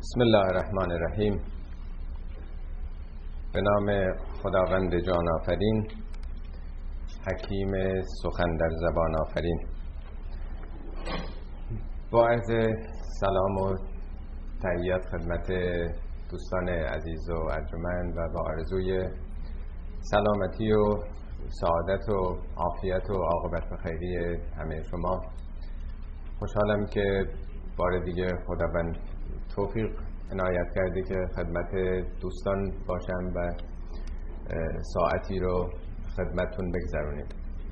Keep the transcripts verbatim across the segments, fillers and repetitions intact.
بسم الله الرحمن الرحیم. به نام خداوند جان آفرین، حکیم سخن در زبان آفرین. با عرض سلام و تحیت خدمت دوستان عزیز و ارجمند و با آرزوی سلامتی و سعادت و عافیت و عاقبت خیری همه شما، خوشحالم که بار دیگه خداوند توفیق عنایت کرده که خدمت دوستان باشم و ساعتی رو خدمتتون بگذرونیم.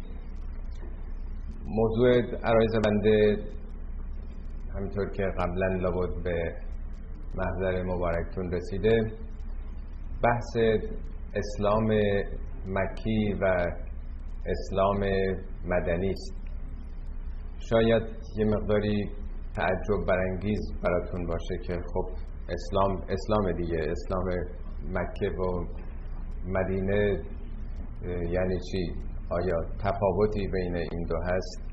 موضوع عرایض بنده همینطور که قبلا لابد به محضر مبارکتون رسیده، بحث اسلام مکی و اسلام مدنی است. شاید یه مقداری تعجب برانگیز براتون باشه که خب اسلام اسلام دیگه، اسلام مکه و مدینه یعنی چی؟ آیا تفاوتی بین این دو هست؟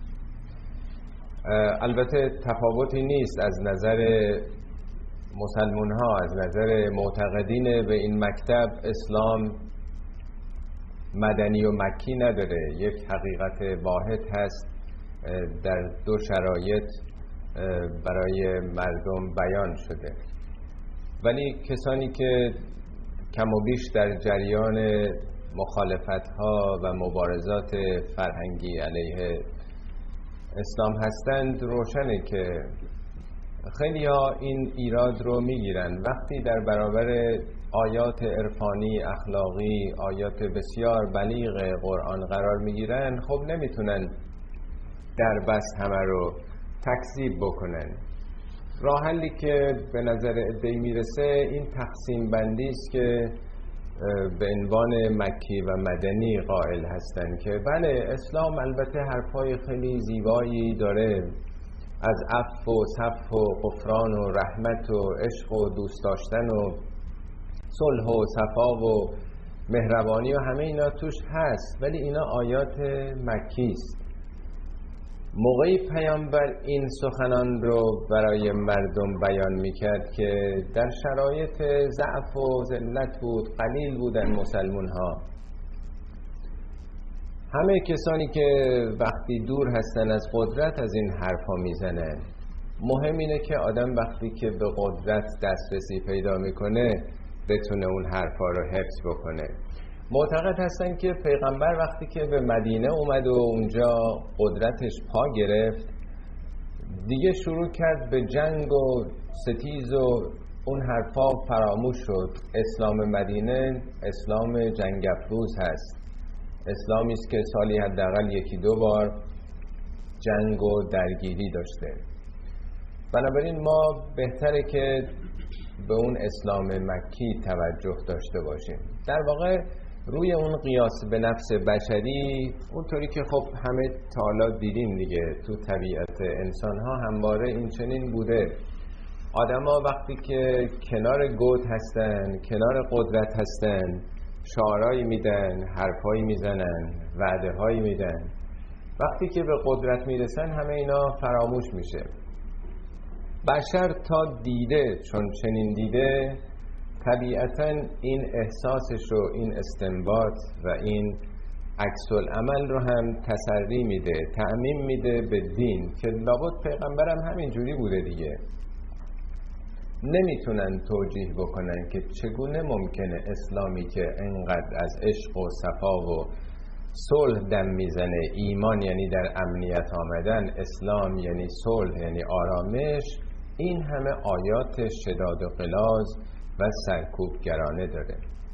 البته تفاوتی نیست از نظر مسلمان ها، از نظر معتقدین به این مکتب اسلام مدنی و مکی نداره. یک حقیقت واحد هست در دو شرایط برای مردم بیان شده، ولی کسانی که کم و بیش در جریان مخالفت ها و مبارزات فرهنگی علیه اسلام هستند روشنه که خیلی ها این ایراد رو میگیرن وقتی در برابر آیات عرفانی اخلاقی، آیات بسیار بلیغ قرآن قرار میگیرن، خب نمیتونن در بس همه رو تکذیب بکنن. راه حلی که به نظر عده‌ای میرسه این تقسیم بندی است که به عنوان مکی و مدنی قائل هستن که بله اسلام البته حرفای خیلی زیبایی داره از عفو و صفح و غفران و رحمت و عشق و دوست داشتن و صلح و صفا و مهربانی و همه اینا توش هست، ولی اینا آیات مکی است. موقعی پیامبر این سخنان رو برای مردم بیان میکرد که در شرایط ضعف و ذلت بود، قلیل بودن مسلمان ها. همه کسانی که وقتی دور هستن از قدرت از این حرفا میزنن. مهم اینه که آدم وقتی که به قدرت دسترسی پیدا میکنه بتونه اون حرفا رو حفظ بکنه. معتقد هستن که پیغمبر وقتی که به مدینه اومد و اونجا قدرتش پا گرفت دیگه شروع کرد به جنگ و ستیز و اون حرفا فراموش شد. اسلام مدینه اسلام جنگ افروز هست، اسلامی است که سالی حداقل یکی دو بار جنگ و درگیری داشته. بنابراین ما بهتره که به اون اسلام مکی توجه داشته باشیم. در واقع روی اون قیاس به نفس بشری، اونطوری که خب همه تا حالا دیدیم دیگه، تو طبیعت انسان ها همواره این چنین بوده. آدم ها وقتی که کنار گود هستن، کنار قدرت هستن، شعارهایی میدن، حرفهایی میزنن، وعده هایی میدن. وقتی که به قدرت میرسن همه اینا فراموش میشه. بشر تا دیده، چون چنین دیده، طبیعتاً این احساسش رو، این استنباط و این عکس العمل رو هم تسری میده، تعمیم میده به دین که لابد پیغمبرم همین جوری بوده دیگه. نمیتونن توجیه بکنن که چگونه ممکنه اسلامی که انقدر از عشق و صفا و صلح دم میزنه، ایمان یعنی در امنیت آمدن، اسلام یعنی صلح یعنی آرامش، این همه آیات شداد و غلاظ و سرکوبگرانه داره.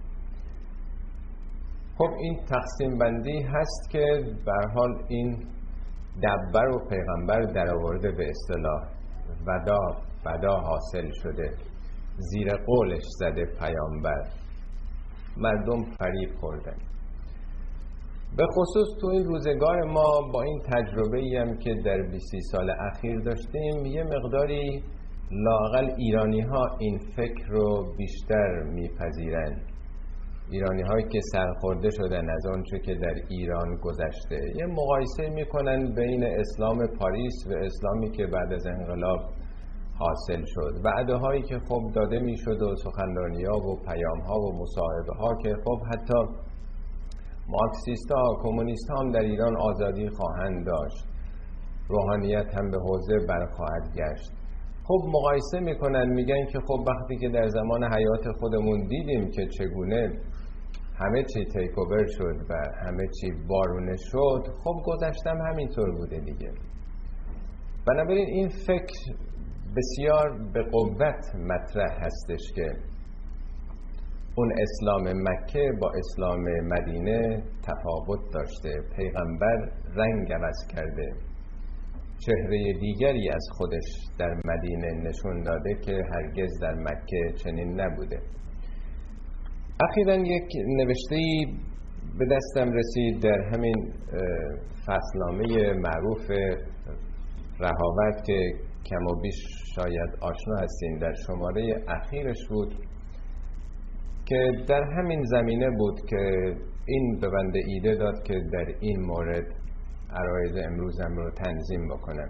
خب این تقسیم بندی هست که به هر حال این دبر و پیغمبر در آورده، به اصطلاح ودا ودا حاصل شده، زیر قولش زده پیامبر، مردم فریب خوردن. به خصوص تو این روزگار ما با این تجربه‌ای هم که در بیست سال اخیر داشتیم، یه مقداری لااقل ایرانی ها این فکر رو بیشتر میپذیرن. ایرانی هایی که سرخورده شدن از آنچه که در ایران گذشته، یه مقایسه میکنن بین اسلام پاریس و اسلامی که بعد از انقلاب حاصل شد. وعده هایی که خب داده می شد و سخنرانی ها و پیام ها و مصاحبه ها که خب حتی مارکسیست ها کمونیست ها هم در ایران آزادی خواهند داشت، روحانیت هم به حوزه برخواهد گشت. خب مقایسه میکنن، میگن که خب وقتی که در زمان حیات خودمون دیدیم که چگونه همه چی تیک اوور شد و همه چی وارونه شد، خب گذشتم همینطور بوده دیگه. بنابراین این فکر بسیار به قوت مطرح هستش که اون اسلام مکه با اسلام مدینه تفاوت داشته، پیغمبر رنگ عوض کرده، چهره دیگری از خودش در مدینه نشون داده که هرگز در مکه چنین نبوده. اخیراً یک نوشته‌ای به دستم رسید در همین فصلنامه معروف رهاورد که کم و بیش شاید آشنا هستین، در شماره اخیرش بود که در همین زمینه بود که این به بنده ایده داد که در این مورد عرایض امروزم رو تنظیم بکنم.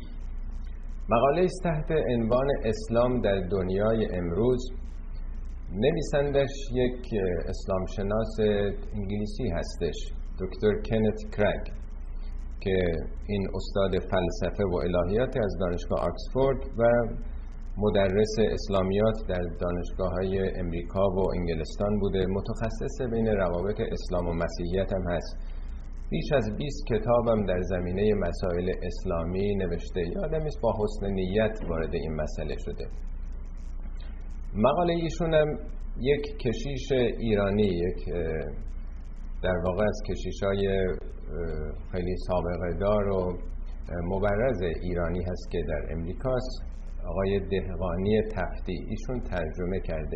مقاله است تحت عنوان اسلام در دنیای امروز. نویسندش یک اسلام شناس انگلیسی هستش، دکتر کنت کرگ، که این استاد فلسفه و الهیات از دانشگاه آکسفورد و مدرس اسلامیات در دانشگاه‌های امریکا و انگلستان بوده. متخصص بین روابط اسلام و مسیحیت هم هست. بیش از بیست کتابم در زمینه مسائل اسلامی نوشته. یادم است با حسن نیت وارد این مسئله شده. مقاله ایشون هم یک کشیش ایرانی، یک در واقع از کشیشای خیلی سابقه دار و مبرز ایرانی هست که در امریکاست، آقای دهقانی تفتی. ایشون ترجمه کرده.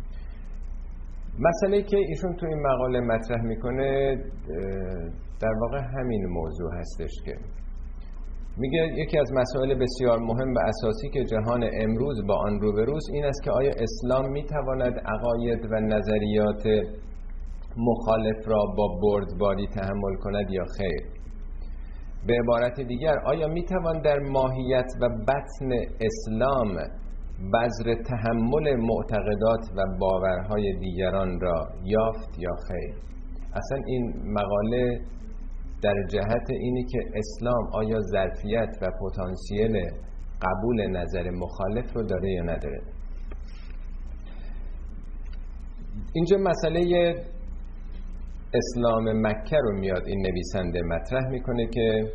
مسئله که ایشون تو این مقاله مطرح میکنه در واقع همین موضوع هستش که میگه یکی از مسائل بسیار مهم و اساسی که جهان امروز با آن روبروست این است که آیا اسلام میتواند عقاید و نظریات مخالف را با بردباری تحمل کند یا خیر؟ به عبارت دیگر، آیا میتوان در ماهیت و بطن اسلام بذر تحمل معتقدات و باورهای دیگران را یافت یا خیر؟ اصلا این مقاله در جهت اینی که اسلام آیا ظرفیت و پتانسیل قبول نظر مخالف رو داره یا نداره. اینجا مسئله اسلام مکه رو میاد این نویسنده مطرح میکنه که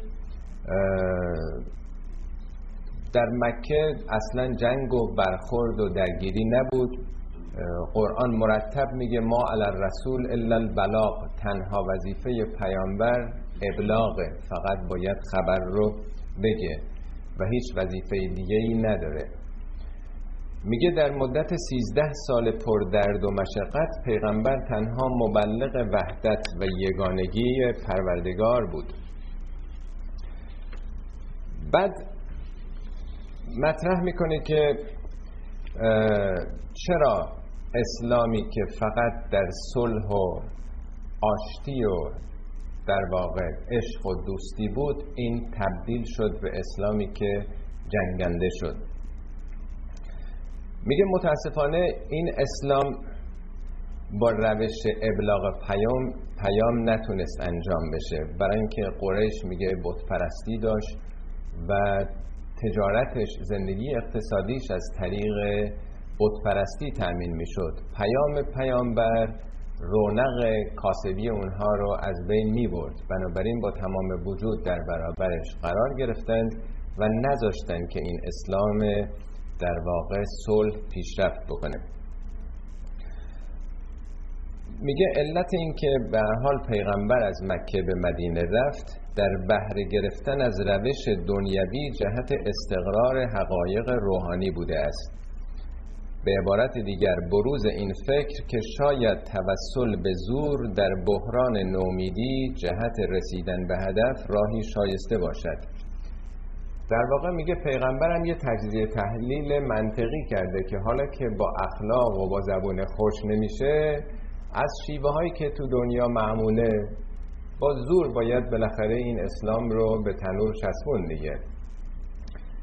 در مکه اصلا جنگ و برخورد و درگیری نبود. قرآن مرتب میگه ما علی الرسول الا البلاغ، تنها وظیفه پیامبر ابلاغه، فقط باید خبر رو بگه و هیچ وظیفه دیگه ای نداره. میگه در مدت سیزده سال پر درد و مشقت پیغمبر تنها مبلغ وحدت و یگانگی پروردگار بود. بعد مطرح میکنه که چرا اسلامی که فقط در صلح و آشتی و در واقع عشق و دوستی بود این تبدیل شد به اسلامی که جنگنده شد. میگه متاسفانه این اسلام با روش ابلاغ پیام پیام نتونست انجام بشه، برای اینکه قریش میگه بت پرستی داشت و تجارتش، زندگی اقتصادیش از طریق بت پرستی تأمین میشد. پیام پیامبر رونق کاسبی اونها رو از بین میبرد، بنابراین با تمام وجود در برابرش قرار گرفتند و نذاشتند که این اسلام در واقع صلح پیشرفت بکنه. میگه علت این که به هر حال پیغمبر از مکه به مدینه رفت در بهره گرفتن از روش دنیوی جهت استقرار حقایق روحانی بوده است. به عبارت دیگر بروز این فکر که شاید توسل به زور در بحران نومیدی جهت رسیدن به هدف راهی شایسته باشد. در واقع میگه پیغمبرم یه تجزیه تحلیل منطقی کرده که حالا که با اخلاق و با زبون خوش نمیشه، از شیوه هایی که تو دنیا معموله با زور باید بالاخره این اسلام رو به تنور چسبون دیگه.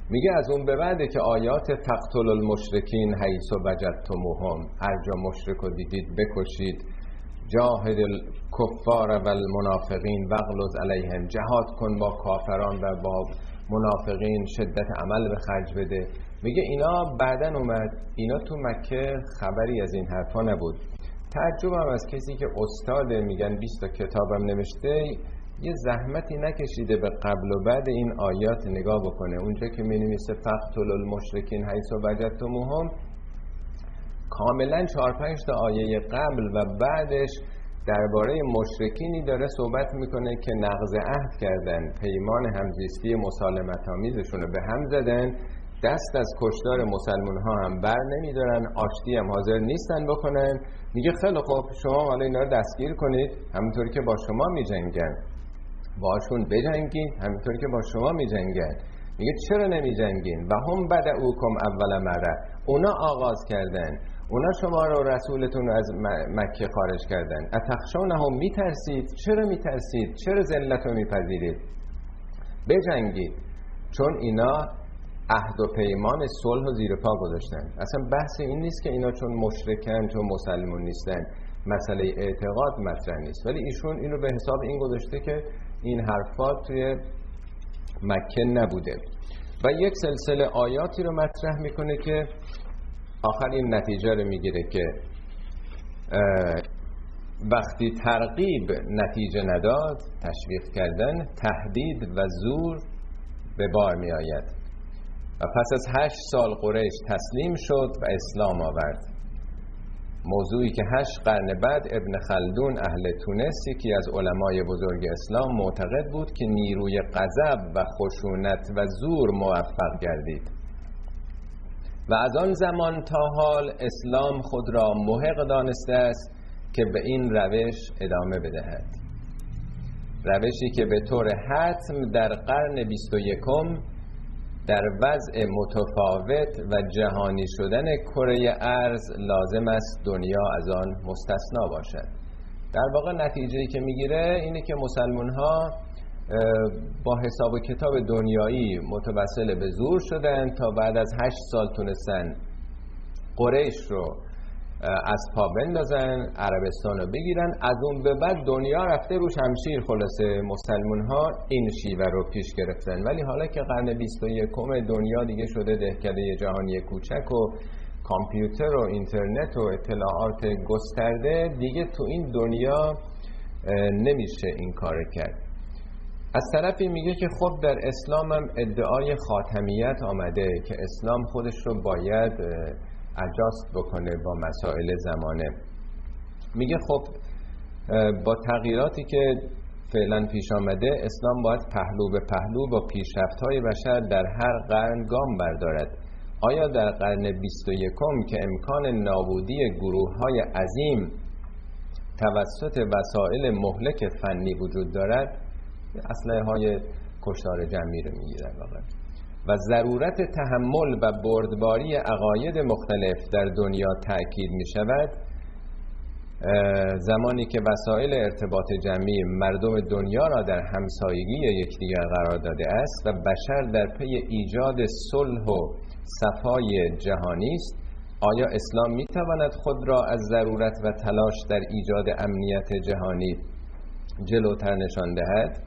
میگه از اون به بعده که آیات فقتلوا المشرکین حیث وجدتموهم، هر جا مشرک رو دیدید بکشید، جاهد الکفار و المنافقین واغلظ علیهم، جهاد کن با کافران و با منافقین، شدت عمل به خرج بده. میگه اینا بعدن اومد، اینا تو مکه خبری از این حرفا نبود. تعجبم از کسی که استاده، میگن بیست تا کتابم نوشته، یه زحمتی نکشیده به قبل و بعد این آیات نگاه بکنه. اونجا که می‌نویسه فقتلوا المشرکین حیث وجدتموهم، کاملا چهار پنج تا آیه قبل و بعدش درباره مشرکینی داره صحبت میکنه که نقض عهد کردن، پیمان همزیستی مسالمت آمیزشون رو به هم زدن، دست از کشتار مسلمان ها هم بر نمیدارن، آشتی هم حاضر نیستن بکنن. میگه خیلی خوب، شما حالا اینا رو دستگیر کنید، همونطوری که با شما میجنگن باشون بجنگین، همونطوری که با شما میجنگن. میگه چرا نمیجنگین؟ و هم بدعوکم اول مره، اونا آغاز کردن، اونا شما رو رسولتون رو از مکه خارج کردن. اتخشونهم، میترسید؟ چرا میترسید؟ چرا ذلت رو میپذیرید؟ بجنگید. چون اینا عهد و پیمان صلح و زیر پا گذاشتن. اصلا بحث این نیست که اینا چون مشرکن، چون مسلمون نیستن، مسئله اعتقاد مطرح نیست، ولی ایشون اینو به حساب این گذاشته که این حرفات توی مکه نبوده و یک سلسله آیاتی رو مطرح میکنه که آخر این نتیجه رو میگیره که وقتی ترغیب نتیجه نداد، تشویق کردن، تهدید و زور به بار می آید. و پس از هشت سال قریش تسلیم شد و اسلام آورد. موضوعی که هشت قرن بعد ابن خلدون اهل تونس، یکی از علمای بزرگ اسلام، معتقد بود که نیروی غضب و خشونت و زور موفق گردید و از آن زمان تا حال اسلام خود را محق دانسته است که به این روش ادامه بدهد. روشی که به طور حتم در قرن بیست و یکم در وضع متفاوت و جهانی شدن کره ارض لازم است دنیا از آن مستثنا باشد. در واقع نتیجه‌ای که میگیره اینه که مسلمان ها با حساب و کتاب دنیایی متوسل به زور شدن تا بعد از هشت سال تونستن قریش رو از پا بندازن، عربستان رو بگیرن. از اون به بعد دنیا رفته رو شمشیر. خلاصه مسلمان ها این شیوه رو پیش گرفتن. ولی حالا که قرن بیست و یکم دنیا دیگه شده دهکده جهانی کوچک و کامپیوتر و اینترنت و اطلاعات گسترده، دیگه تو این دنیا نمیشه این کار کرد. از طرفی میگه که خب در اسلام هم ادعای خاتمیت آمده که اسلام خودش رو باید اجاست بکنه با مسائل زمانه. میگه خب با تغییراتی که فعلا پیش آمده، اسلام باید پهلو به پهلو با پیشرفت‌های بشر در هر قرن گام بردارد. آیا در قرن بیست و یکم که امکان نابودی گروه‌های عظیم توسط وسایل مهلک فنی وجود دارد، اسلحه‌های کشتار جمعی رو میگیرن واقعا، و ضرورت تحمل و بردباری عقاید مختلف در دنیا تأکید می شود، زمانی که وسایل ارتباط جمعی مردم دنیا را در همسایگی یکدیگر قرار داده است و بشر در پی ایجاد صلح و صفای جهانی است، آیا اسلام می تواند خود را از ضرورت و تلاش در ایجاد امنیت جهانی جلوتر نشان دهد؟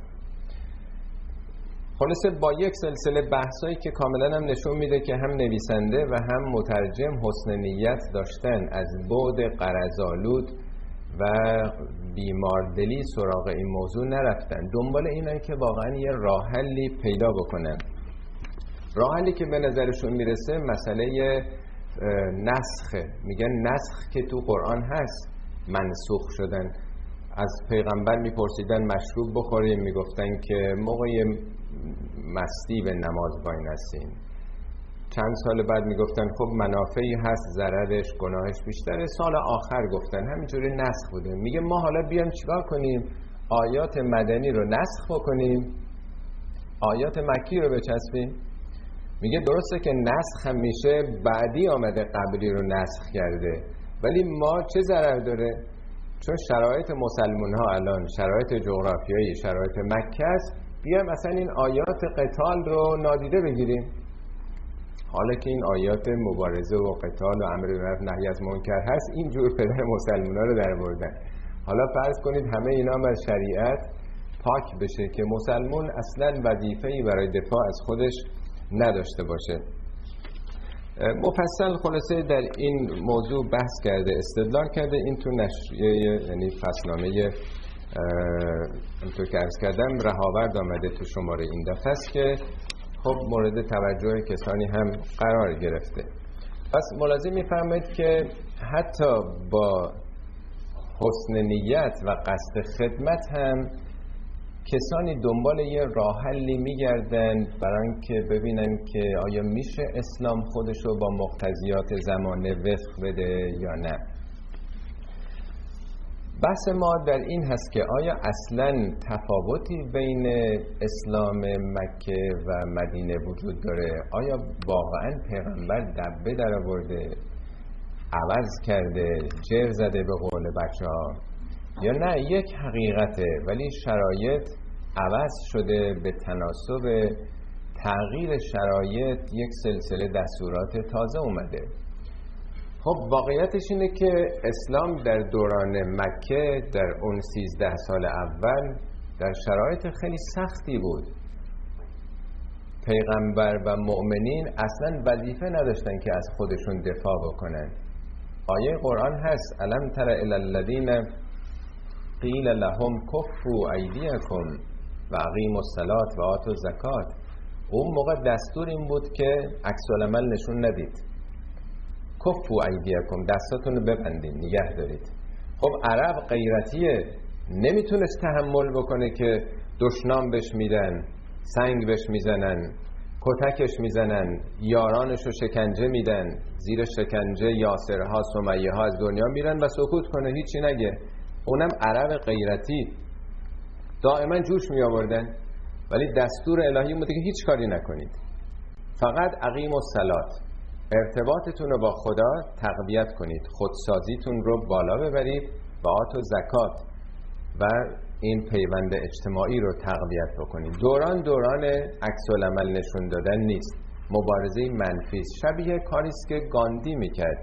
خلاصه با یک سلسله بحثایی که کاملا هم نشون میده که هم نویسنده و هم مترجم حسن نیت داشتن، از بعد غرض‌آلود و بیماردلی سراغ این موضوع نرفتن، دنبال اینن که واقعا یه راه حلی پیدا بکنن. راه حلی که به نظرشون میرسه مسئله نسخه. میگن نسخ که تو قرآن هست، منسوخ شدن. از پیغمبر میپرسیدن مشروب بخوریم، میگفتن که موقع مستی به نماز وای نستین. چند سال بعد میگفتن خب منافعی هست، ضررش گناهش بیشتره. سال آخر گفتن همینجوری نسخ بوده. میگه ما حالا بیام چیکار کنیم؟ آیات مدنی رو نسخ بکنیم، آیات مکی رو بچسبیم. میگه درسته که نسخ هم میشه، بعدی آمده قبلی رو نسخ کرده، ولی ما چه ضرر داره؟ چون شرایط مسلمان ها الان شرایط جغرافیایی، شرایط مکه است، بیایم مثلا این آیات قتال رو نادیده بگیریم. حالا که این آیات مبارزه و قتال و امر بالمعروف نهی از منکر هست، اینجور پدر مسلمان‌ها رو در آوردن. حالا فرض کنید همه اینا هم از شریعت پاک بشه که مسلمان اصلا وظیفه‌ای برای دفاع از خودش نداشته باشه. مفصل خلاصه در این موضوع بحث کرده، استدلال کرده. این تو نشریه یعنی فصلنامه همونطور که عرض کردم رهاورد آمده تو شماره این دفعه است که خب مورد توجه کسانی هم قرار گرفته. پس ملاحظه می‌فرمایید که حتی با حسن نیت و قصد خدمت هم کسانی دنبال یه راه حلی می‌گردن برای اینکه ببینن که آیا میشه اسلام خودشو با مقتضیات زمانه وفق بده یا نه. بحث ما در این هست که آیا اصلاً تفاوتی بین اسلام مکه و مدینه وجود داره؟ آیا واقعاً پیغمبر دبه در آورده، عوض کرده، جر زده به قول بچه ها، یا نه یک حقیقته ولی شرایط عوض شده به تناسب تغییر شرایط یک سلسله دستورات تازه اومده؟ خب واقعیتش اینه که اسلام در دوران مکه در اون سیزده سال اول در شرایط خیلی سختی بود. پیغمبر و مؤمنین اصلا وظیفه نداشتن که از خودشون دفاع بکنن. آیه قرآن هست الم تر الی الذین قیل لهم کفوا ایدیکم و اقیموا الصلاة و آتوا الزکات. اون موقع دستور این بود که عکس العمل نشون ندید، کفوا ایدیکم، دستاتون رو ببندید، نگه دارید. خب عرب غیرتیه، نمیتونست تحمل بکنه که دشنام بهش میدن، سنگ بهش میزنن، کتکش میزنن، یارانش رو شکنجه میدن، زیر شکنجه یاسرها سمیه ها از دنیا میرن و سکوت کنه، هیچی نگه. اونم عرب غیرتی دائما جوش می آوردن، ولی دستور الهی بوده که هیچ کاری نکنید، فقط اقیموا الصلاة، ارتباطتون رو با خدا تقویت کنید، خودسازیتون رو بالا ببرید و آتوا زکات و این پیوند اجتماعی رو تقویت بکنید. دوران دوران عکس العمل نشون دادن نیست، مبارزه منفی است، شبیه کاری است که گاندی میکرد.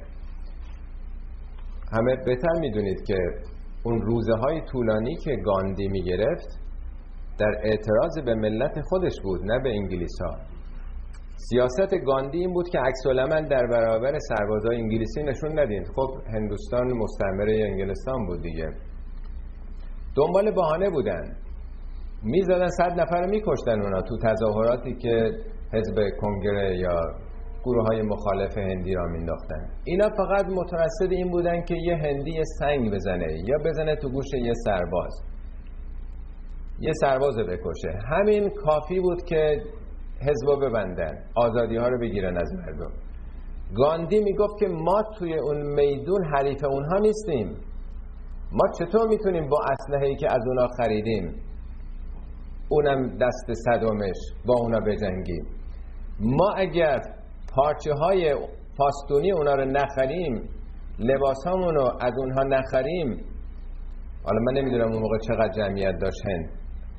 همه بهتر میدونید که اون روزه های طولانی که گاندی میگرفت در اعتراض به ملت خودش بود، نه به انگلیس ها. سیاست گاندی این بود که عکس العمل در برابر سربازای انگلیسی نشون ندین. خب هندوستان مستعمره انگلستان بود دیگه، دنبال بهانه بودن، میزدن صد نفر رو میکشتن اونا تو تظاهراتی که حزب کنگره یا گروه های مخالف هندی را مینداختن. اینا فقط مترصد این بودن که یه هندی سنگ بزنه یا بزنه تو گوش یه سرباز، یه سرباز رو بکشه. همین کافی بود که حزبو ببندن، آزادی ها رو بگیرن از مردم. گاندی میگفت که ما توی اون میدون حریف اونها نیستیم، ما چطور میتونیم با اسلحه‌ای که از اونا خریدیم، اونم دست صدمش، با اونا بجنگیم؟ ما اگر پارچه های فاستونی اونا رو نخریم، لباس هامون رو از اونها نخریم، حالا من نمیدونم اون موقع چقدر جمعیت داشت هند،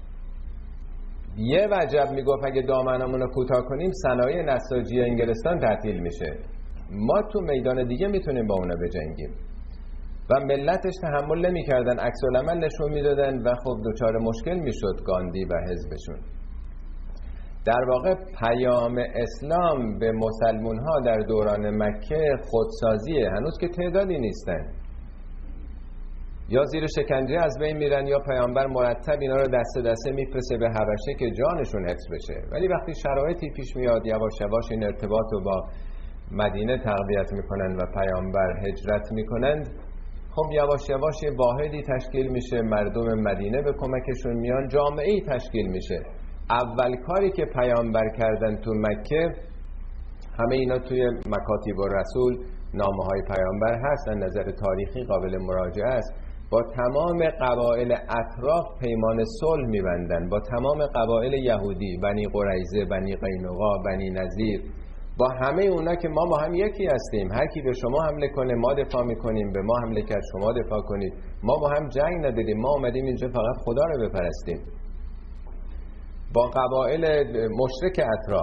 یه وجب میگفت اگه دامنمون رو کوتاه کنیم صنایع نساجی انگلستان تعطیل میشه، ما تو میدان دیگه میتونیم با اونا بجنگیم. و ملتش تحمل نمیکردن، عکس العمل نشون میدادن و خب دوچار مشکل میشد گاندی و حزبشون. در واقع پیام اسلام به مسلمون ها در دوران مکه خودسازیه، هنوز که تعدادی نیستن، یا زیر شکنجه از بین میرن یا پیامبر مرتب اینا رو دسته دسته میفرسته به حبشه که جانشون حفظ بشه. ولی وقتی شرایطی پیش میاد یواش یواش این ارتباط رو با مدینه تقویت میکنن و پیامبر هجرت میکنند، خب یواش یواش یه واحدی تشکیل میشه، مردم مدینه به کمکشون میان، جامعه‌ای تشکیل میشه. اول کاری که پیامبر کردن تو مکه، همه اینا توی مکاتیب الرسول نامه های پیامبر هست، از نظر تاریخی قابل مراجعه است، با تمام قبایل اطراف پیمان صلح می‌بندن، با تمام قبایل یهودی، بنی قریظه، بنی قینقاع، بنی نذیر، با همه اونا که ما با هم یکی هستیم، هر کی به شما حمله کنه ما دفاع میکنیم، به ما حمله کرد شما دفاع کنید، ما با هم جنگ نداریم، ما اومدیم اینجا فقط خدا رو بپرستیم. با قبایل مشرک اطراف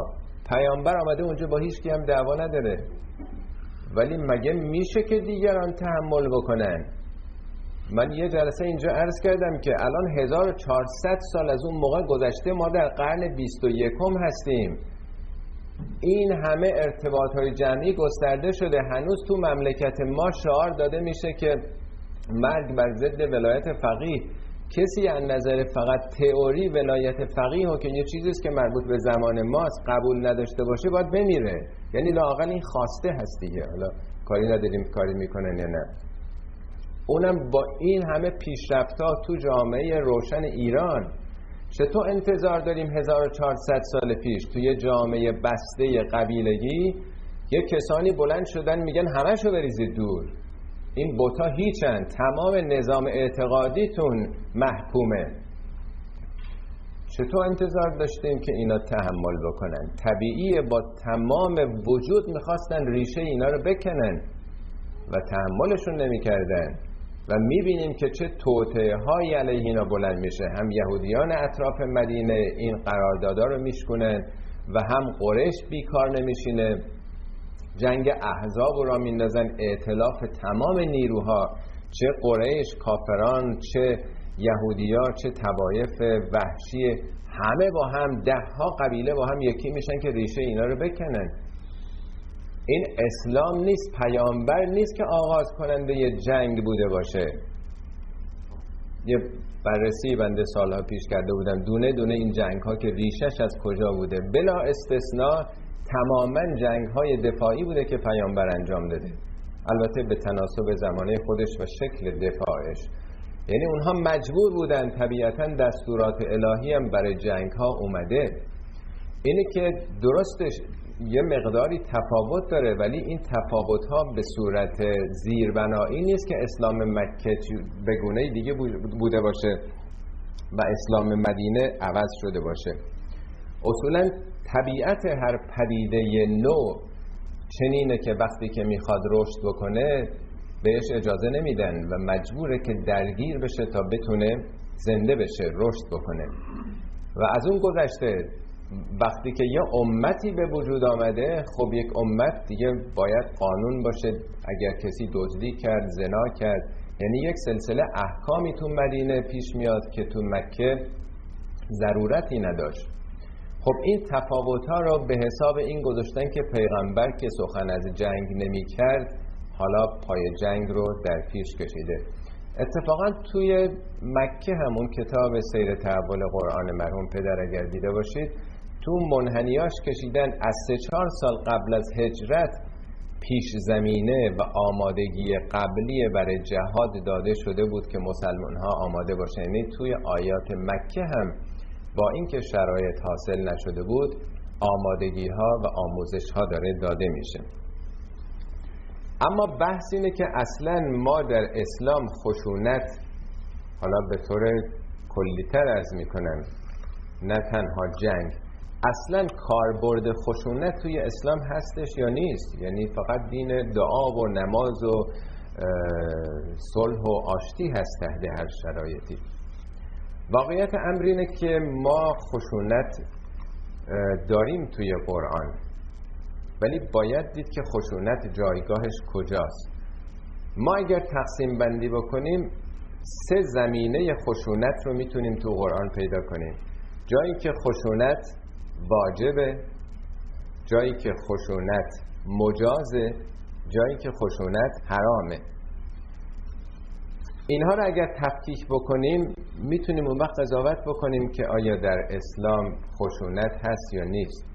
پیامبر آمده اونجا با هیچ کی هم دعوا نداره، ولی مگه میشه که دیگران تحمل بکنن؟ من یه جلسه اینجا عرض کردم که الان هزار و چهارصد سال از اون موقع گذشته، ما در قرن بیست و یکم هستیم. این همه ارتباط‌های جمعی گسترده شده، هنوز تو مملکت ما شعار داده میشه که مرگ بر ضد ولایت فقیه. کسی از نظر فقط تئوری ولایت فقیه و که یه چیزیست که مربوط به زمان ماست قبول نداشته باشه باید بمیره. یعنی لااقل این خواسته هست دیگه، حالا کاری نداریم کاری میکنن یا نه. اونم با این همه پیشرفت‌ها تو جامعه روشن ایران. چطور انتظار داریم هزار و چهارصد سال پیش توی جامعه بسته قبیلگی یه کسانی بلند شدن میگن همشو بریزید دور، این بوتا هیچن، تمام نظام اعتقادیتون محکومه. چطور انتظار داشتیم که اینا تحمل بکنن؟ طبیعیه، با تمام وجود میخواستن ریشه اینا رو بکنن و تحملشون نمیکردن و میبینیم که چه توطئه های علیه اینا بلند میشه. هم یهودیان اطراف مدینه این قراردادا رو میشکنن و هم قریش بیکار نمیشینه، جنگ احزاب را میندازن، ائتلاف تمام نیروها، چه قریش کافران، چه یهودیا، چه طوایف وحشی، همه با هم، ده ها قبیله با هم یکی میشن که ریشه اینا رو بکنن. این اسلام نیست، پیامبر نیست که آغاز کننده یه جنگ بوده باشه. یه بررسی بنده سالها پیش کرده بودم دونه دونه این جنگ ها که ریشش از کجا بوده، بلا استثناء تماما جنگ های دفاعی بوده که پیامبر انجام داده، البته به تناسب زمانه خودش و شکل دفاعش. یعنی اونها مجبور بودن، طبیعتا دستورات الهی هم برای جنگ ها اومده. اینه که درستش یه مقداری تفاوت داره، ولی این تفاوت ها به صورت زیربنایی نیست که اسلام مکه به گونه دیگه بوده باشه و اسلام مدینه عوض شده باشه. اصولا طبیعت هر پدیده نو چنینه که وقتی که میخواد رشد بکنه بهش اجازه نمیدن و مجبوره که درگیر بشه تا بتونه زنده بشه، رشد بکنه. و از اون گذشته وقتی که یه امتی به وجود آمده، خب یک امت دیگه باید قانون باشه، اگر کسی دزدی کرد، زنا کرد، یعنی یک سلسله احکامی تو مدینه پیش میاد که تو مکه ضرورتی نداشت. خب این تفاوت‌ها را به حساب این گذاشتن که پیغمبر که سخن از جنگ نمی کرد حالا پای جنگ رو در پیش کشیده. اتفاقا توی مکه همون کتاب سیر تحول قرآن مرحوم پدر اگر دیده باشید، تو منحنیاش کشیدن از سه چهار سال قبل از هجرت پیش زمینه و آمادگی قبلی برای جهاد داده شده بود که مسلمان ها آماده باشن. یعنی توی آیات مکه هم با اینکه شرایط حاصل نشده بود آمادگی ها و آموزش ها داره داده میشه. اما بحث اینه که اصلا ما در اسلام خشونت، حالا به طور کلی‌تر عرض میکنم نه تنها جنگ، اصلا کاربرد خشونت توی اسلام هستش یا نیست؟ یعنی فقط دین دعا و نماز و صلح و آشتی هست تحت هر شرایطی؟ واقعیت امر اینه که ما خشونت داریم توی قرآن، ولی باید دید که خشونت جایگاهش کجاست. ما اگر تقسیم بندی بکنیم سه زمینه خشونت رو میتونیم تو قرآن پیدا کنیم. جایی که خشونت واجبه، جایی که خشونت مجازه، جایی که خشونت حرامه. اینها رو اگر تفکیک بکنیم میتونیم اون وقت قضاوت بکنیم که آیا در اسلام خشونت هست یا نیست.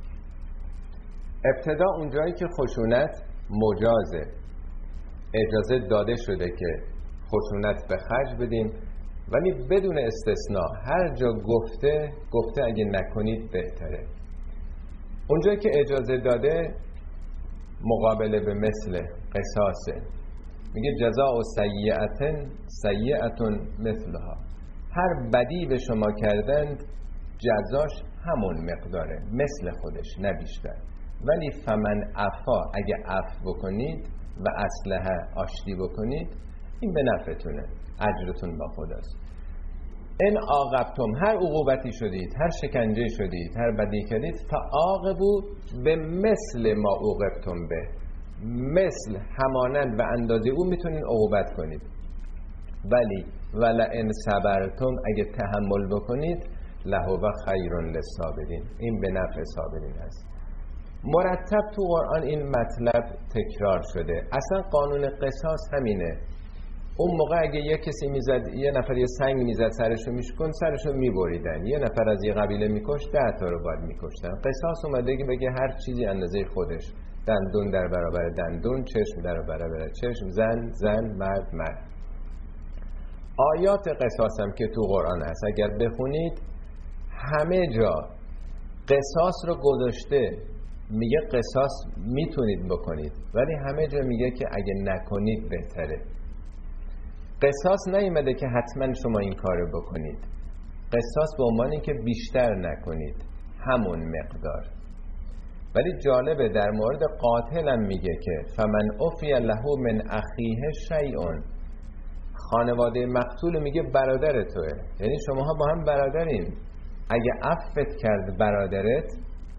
ابتدا اونجایی که خشونت مجازه، اجازه داده شده که خشونت به خرج بدیم، ولی بدون استثناء، هر جا گفته گفته اگه نکنید بهتره. اونجایی که اجازه داده مقابله به مثل قصاصه، میگه جزاء سیئة سیئة مثلها، هر بدی به شما کردند جزاش همون مقداره، مثل خودش نه بیشتر. ولی فمن عفا، اگه عفو بکنید و اصلح آشتی بکنید این به نفعتونه، اجرتون با خداست. ان عاقبتم، هر عقوبتی شدید، هر شکنجه شدید، هر بدی کردید، فعاقبوا به مثل ما عوقبتم به، مثل همانند و اندازه اون میتونین عقوبت کنید. ولی ولئن صبرتم، اگه تحمل بکنید، لهو خیر للصابرین، این به نفع صابرین هست. مرتب تو قرآن این مطلب تکرار شده. اصلا قانون قصاص همینه. اون موقع اگه یه کسی میزد، یه نفر یه سنگ میزد سرشو میشکن، سرشو میبریدن. یه نفر از یه قبیله میکشت، ده تا رو باید میکشتن. قصاص اومده که بگه هر چیزی اندازه خودش، دندون در برابر دندون، چشم در برابر چشم، زن زن، مرد مرد. آیات قصاص هم که تو قرآن هست اگر بخونید همه جا قصاص رو گذاشته، میگه قصاص میتونید بکنید، ولی همه جا میگه که اگه نکنید بهتره. قصاص نیومده که حتما شما این کارو بکنید. قصاص به عنوان این که بیشتر نکنید، همون مقدار. ولی جالبه در مورد قاتل هم میگه که فمن عفی له من اخیه شیء، خانواده مقتول میگه برادر توه، یعنی شماها با هم برادرین، اگه عفوت کرد برادرت،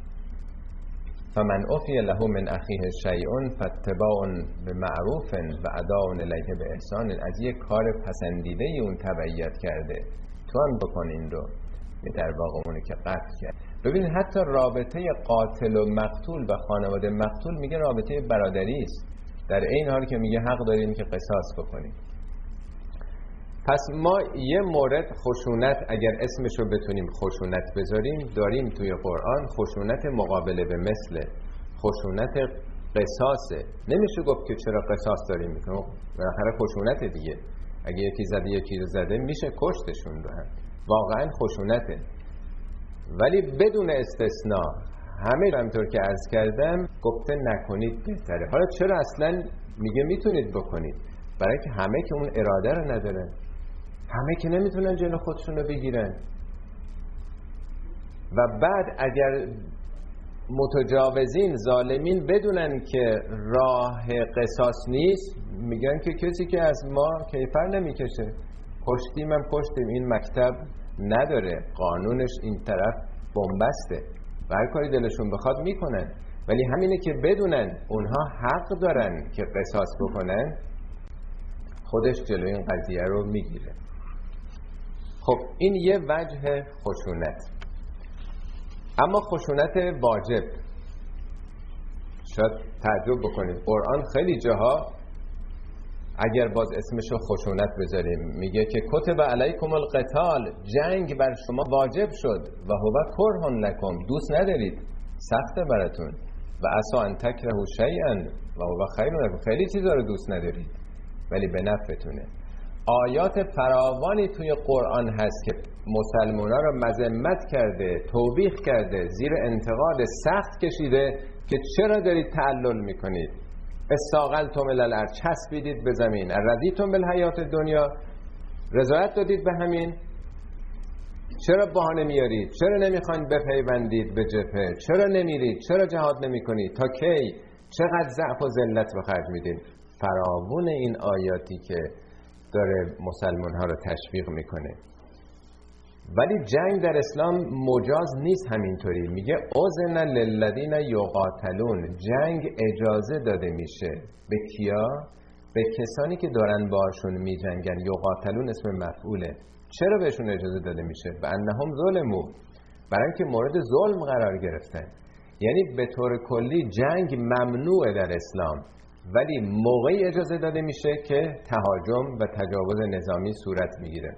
فمن عفی له من اخیه شیء فاتباع بمعروف و اداء الیه باحسان، از یک کار پسندیده ای اون تبعیت کرده، تو هم بکن این رو. در واقع اونه که قتل کرد. ببینید حتی رابطه قاتل و مقتول و خانواده مقتول میگه رابطه برادری است، در این حال که میگه حق دارین که قصاص بکنید. پس ما یه مورد خشونت، اگر اسمشو بتونیم خشونت بذاریم، داریم توی قرآن. خشونت مقابله به مثل، خشونت قصاصه. نمیشه گفت که چرا قصاص داریم میکنیم، بالاخره خشونت دیگه. اگه یکی زده یکی رو زده میشه کشتشون رو، هم واقعا خشونته. ولی بدون استثناء همه همطور که عرض کردم گفته نکنید بهتره. حالا چرا اصلا میگه میتونید بکنید؟ برای که همه که اون اراده رو ندارن، همه که نمیتونن جلو خودشون رو بگیرن. و بعد اگر متجاوزین ظالمین بدونن که راه قصاص نیست، میگن که کسی که از ما کیفر نمیکشه، کشتیم هم کشتیم، این مکتب نداره، قانونش این طرف بنبسته و هر کاری دلشون بخواد میکنن. ولی همینه که بدونن اونها حق دارن که قصاص بکنن، خودش جلوی این قضیه رو میگیره. خب این یه وجه خشونت. اما خشونت واجب، شاید تعجب بکنید، قرآن خیلی جاها اگر باز اسمشو خشونت بذاریم میگه که کتب علیکم القتال، جنگ بر شما واجب شد و هو کره لکم، دوست ندارید، سخته براتون، و عسی ان تکرهوا شیئا و هو خیر لکم، خیلی چیزا رو دوست ندارید ولی به نفعتونه. آیات فراوانی توی قرآن هست که مسلمان‌ها رو مذمت کرده، توبیخ کرده، زیر انتقاد سخت کشیده که چرا دارید تعلل میکنید، استاقلتم الی الارض، چسبیدید به زمین، رضیتم بالحیات دنیا، رضایت دادید به همین، چرا بهانه میارید، چرا نمیخواید بپیوندید به جبهه، چرا نمیرید، چرا جهاد نمیکنید، تا کی، چقدر ضعف و ذلت به خرج میدید. فراوون این آیاتی که داره مسلمان ها رو تشویق میکنه. ولی جنگ در اسلام مجاز نیست همینطوری. میگه اذن للذین یقاتلون، جنگ اجازه داده میشه به کیا؟ به کسانی که دارن باشون میجنگن. یقاتلون اسم مفعوله. چرا بهشون اجازه داده میشه؟ و انهم ظلموا، برای اینکه مورد ظلم قرار گرفتن. یعنی به طور کلی جنگ ممنوعه در اسلام، ولی موقعی اجازه داده میشه که تهاجم و تجاوز نظامی صورت میگیره.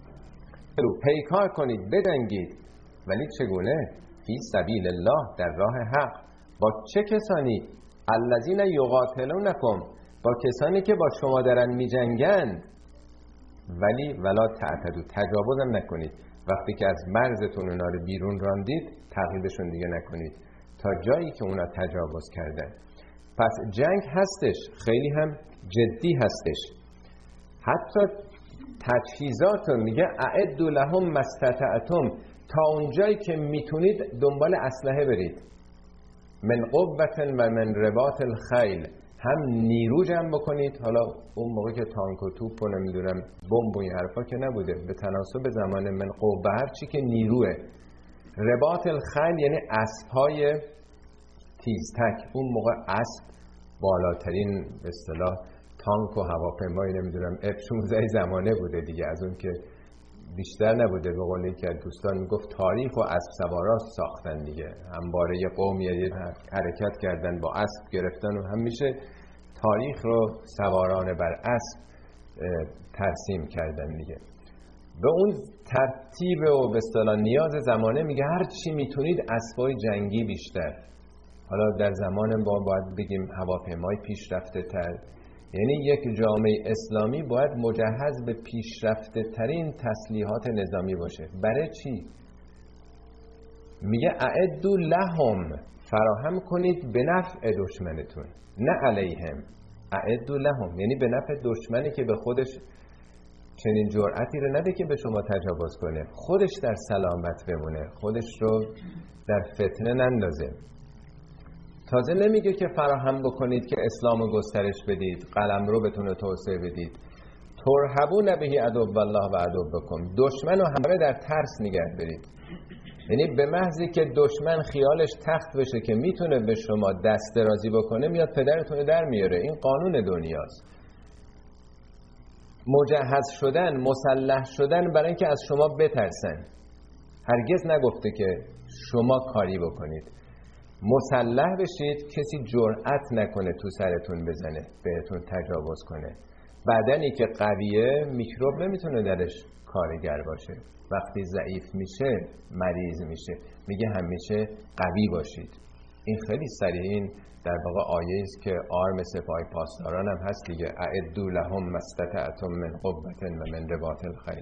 پیکار کنید، بدنگید، ولی چگونه؟ فی سبیل الله، در راه حق. با چه کسانی؟ الذین یقاتلونکم، با کسانی که با شما دارن میجنگن. ولی ولا تعتدوا، تجاوز هم نکنید. وقتی که از مرزتون اونا رو بیرون راندید، تعقیبشون دیگه نکنید تا جایی که اونا تجاوز کردن. پس جنگ هستش، خیلی هم جدی هستش. حتی تجهیزاتون میگه اعدوا لهم ما استطعتم، تا اونجایی که میتونید دنبال اسلحه برید. من قوة و من رباط الخیل، هم نیرو جمع بکنید. حالا اون موقع که تانک و توپ و نمیدونم بمب و این حرفا که نبوده، به تناسب زمان من قوه هر چی که نیروه. رباط الخیل یعنی اسب‌های تیزتک. اون موقع اسب بالاترین به اصطلاح تانک و هواپیمایی نمیدونم اف شانزده زمانه بوده دیگه، از اون که بیشتر نبوده. به قول یکی از دوستان میگفت تاریخ و اسب سوارا ساختن دیگه، همواره یه قوم یه حرکت کردن با اسب گرفتن و هم میشه تاریخ رو سواران بر اسب ترسیم کردن دیگه. به اون ترتیب و به اصطلاح نیاز زمانه میگه هر چی میتونید اسبای جنگی بیشتر. حالا در زمان با باید بگیم هواپیمای پیشرفته تر، یعنی یک جامعه اسلامی باید مجهز به پیشرفته ترین تسلیحات نظامی باشه. برای چی؟ میگه اعدوا لهم، فراهم کنید به نفع دشمنتون، نه علیهم. اعدوا لهم یعنی به نفع دشمنی که به خودش چنین جرأتی رو نده که به شما تجاوز کنه، خودش در سلامت بمونه، خودش رو در فتنه نندازه. تازه نمیگه که فراهم بکنید که اسلام رو گسترش بدید، قلمرو بتون رو توسعه بدید. ترهبون به عدو الله و عدوکم، دشمن رو همه در ترس نگه دارید. یعنی به محضی که دشمن خیالش تخت بشه که میتونه به شما دست درازی بکنه، میاد پدرتون رو در میاره. این قانون دنیاست. مجهز شدن، مسلح شدن برای اینکه از شما بترسن. هرگز نگفته که شما کاری بکنید. مسلح بشید، کسی جرأت نکنه تو سرتون بزنه، بهتون تجاوز کنه. بدنی که قویه میکروب نمیتونه درش کارگر باشه. وقتی ضعیف میشه مریض میشه. میگه همیشه قوی باشید. این خیلی سریع این در واقع آیه است که آرم سپاه پاسداران هم هست دیگه. اعدوا لهم ما استطعتم من قوة و من رباط الخیل.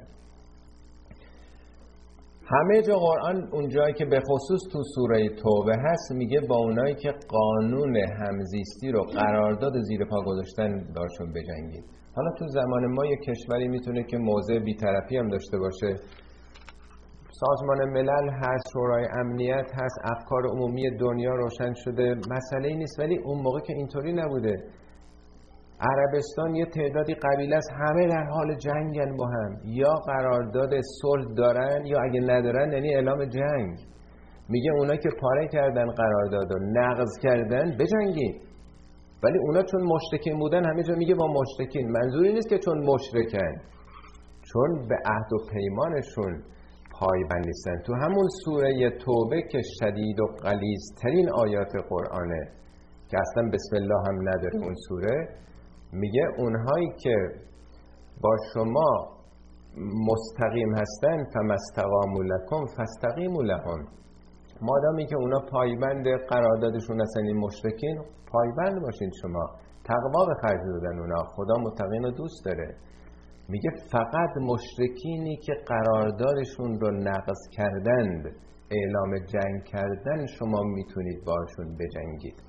همه جا قرآن اونجایی که به خصوص تو سوره توبه هست میگه با اونایی که قانون همزیستی رو قرارداد زیر پا گذاشتن باشون بجنگید. حالا تو زمان ما یک کشوری میتونه که موضع بی‌طرفی هم داشته باشه، سازمان ملل هست، شورای امنیت هست، افکار عمومی دنیا روشن شده، مسئله ای نیست. ولی اون موقع که اینطوری نبوده. عربستان یه تعدادی قبیله است، همه در حال جنگن با هم، یا قرارداد صلح دارن یا اگه ندارن یعنی اعلام جنگ. میگه اونا که پاره کردن قرارداد و نقض کردن بجنگید. ولی اونا چون مشرکین بودن همه جا میگه با مشرکین. منظوری نیست که چون مشرکن، چون به عهد و پیمانشون پایبند نیستن. تو همون سوره توبه که شدید و غلیظ ترین آیات قرآنه که اصلا بسم الله هم نداره اون سوره، میگه اونهایی که با شما مستقیم هستن فمستقاموا لکم فاستقیموا لهم، مادامی که اونا پایبند قراردادشون هستن این مشرکین، پایبند باشین شما. تقوا به خرج دادن اونا، خدا متقین رو دوست داره. میگه فقط مشرکینی که قراردادشون رو نقض کردند، اعلام جنگ کردن، شما میتونید باشون بجنگید.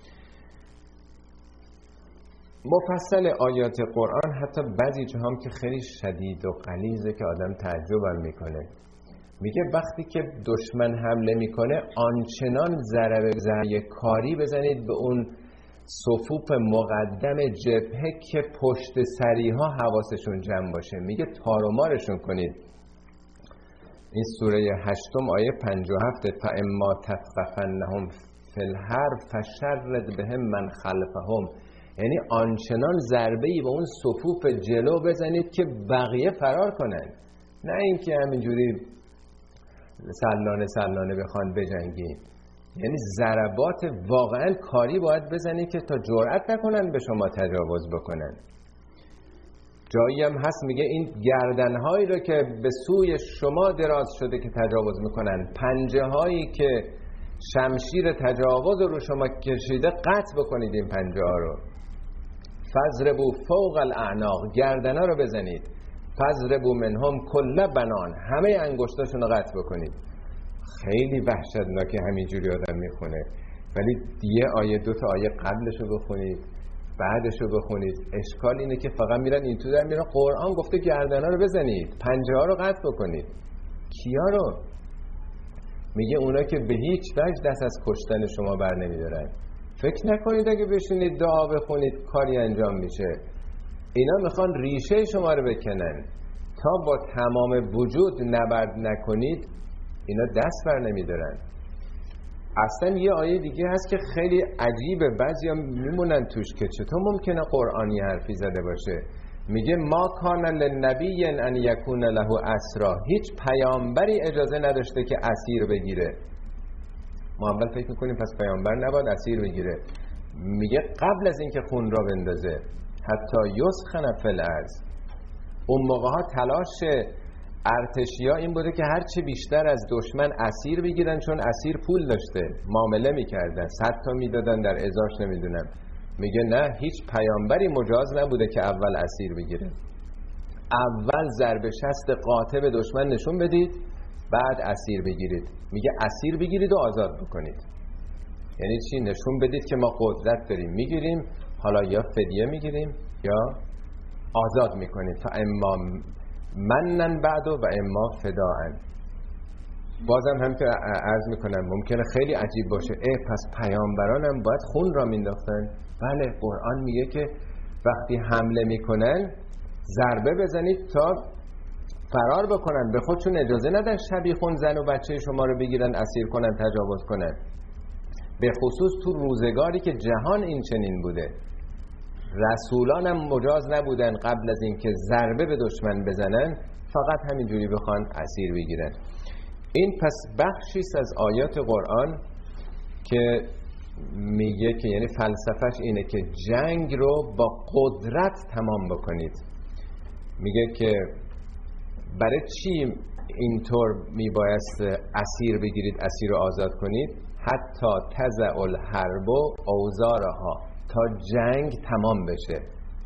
مفصل آیات قرآن حتی بعضی جاها هم که خیلی شدید و غلیظه که آدم تعجبم میکنه. میگه وقتی که دشمن حمله میکنه آنچنان ضربه ضربه کاری بزنید به اون صفوف مقدم جبهه که پشت سریها حواسشون جمع باشه. میگه تارومارشون کنید. این سوره هشتم آیه پنجاه و هفت فاما تثقفنهم فی الحرب فشرد بهم من خلفهم، یعنی آنچنان ضربه‌ای به اون صفوف جلو بزنید که بقیه فرار کنن، نه اینکه همینجوری سلانه سلانه بخوان بجنگید. یعنی ضربات واقعا کاری باید بزنید که تا جرأت نکنن به شما تجاوز بکنن. جایی هم هست میگه این گردنهایی رو که به سوی شما دراز شده که تجاوز میکنن، پنجه هایی که شمشیر تجاوز رو شما کشیده قطع بکنید این پنجه ها رو. فضربوا فوق الاعناق، گردنها رو بزنید. فضربوا منهم کل بنان، همه انگشتاشون رو قطع بکنید. خیلی وحشتناکه همینجوری آدم میخونه، ولی یه آیه دو تا آیه قبلشو بخونید بعدشو بخونید. اشکال اینه که فقط میرن این تو در میرن. قرآن گفته گردنها رو بزنید، پنجه ها رو قطع بکنید. کیا رو؟ میگه اونا که به هیچ وجه دست از کشتن شما بر نمیدارن. فکر نکنید اگه بشینید دعا بخونید کاری انجام میشه. اینا میخوان ریشه شما رو بکنن. تا با تمام وجود نبرد نکنید اینا دست بر نمیدارن. اصلا یه آیه دیگه هست که خیلی عجیبه، بعضیا میمونن توش که چطور ممکنه قرآنی حرفی زده باشه. میگه ما کان للنبی ان یکون له اسرا، هیچ پیامبری اجازه نداشته که اسیر بگیره. ما اول فکر میکنیم پس پیامبر نباید اسیر بگیره. میگه قبل از اینکه خون را بندازه حتی یسخن فی الارض، اون موقع ها تلاش ارتشیا این بوده که هرچه بیشتر از دشمن اسیر بگیرن، چون اسیر پول داشته، معامله میکردن، صد تا میدادن در ازاش نمیدونم. میگه نه، هیچ پیامبری مجاز نبوده که اول اسیر بگیره. اول ضرب شست قاطع به دشمن نشون بدید، بعد اسیر بگیرید. میگه اسیر بگیرید و آزاد بکنید. یعنی چی؟ نشون بدید که ما قدرت داریم، میگیریم، حالا یا فدیه میگیریم یا آزاد میکنیم. تا اما منن بعدو و اما فداعن. بازم هم که عرض میکنم ممکنه خیلی عجیب باشه، ای پس پیامبران هم باید خون را مینداختن؟ بله، قرآن میگه که وقتی حمله میکنن ضربه بزنید تا فرار بکنن. به خودشون اجازه ندن شبیخون زن و بچه شما رو بگیرن اسیر کنن، تجاوز کنن. به خصوص تو روزگاری که جهان این چنین بوده، رسولان هم مجاز نبودن قبل از اینکه ضربه به دشمن بزنن فقط همینجوری بخوان اسیر بگیرن. این پس بخشیست از آیات قرآن که میگه که یعنی فلسفهش اینه که جنگ رو با قدرت تمام بکنید. میگه که برای چی اینطور میبایست اسیر بگیرید، اسیر رو آزاد کنید؟ حتی تضع الحرب اوزارها، تا جنگ تمام بشه.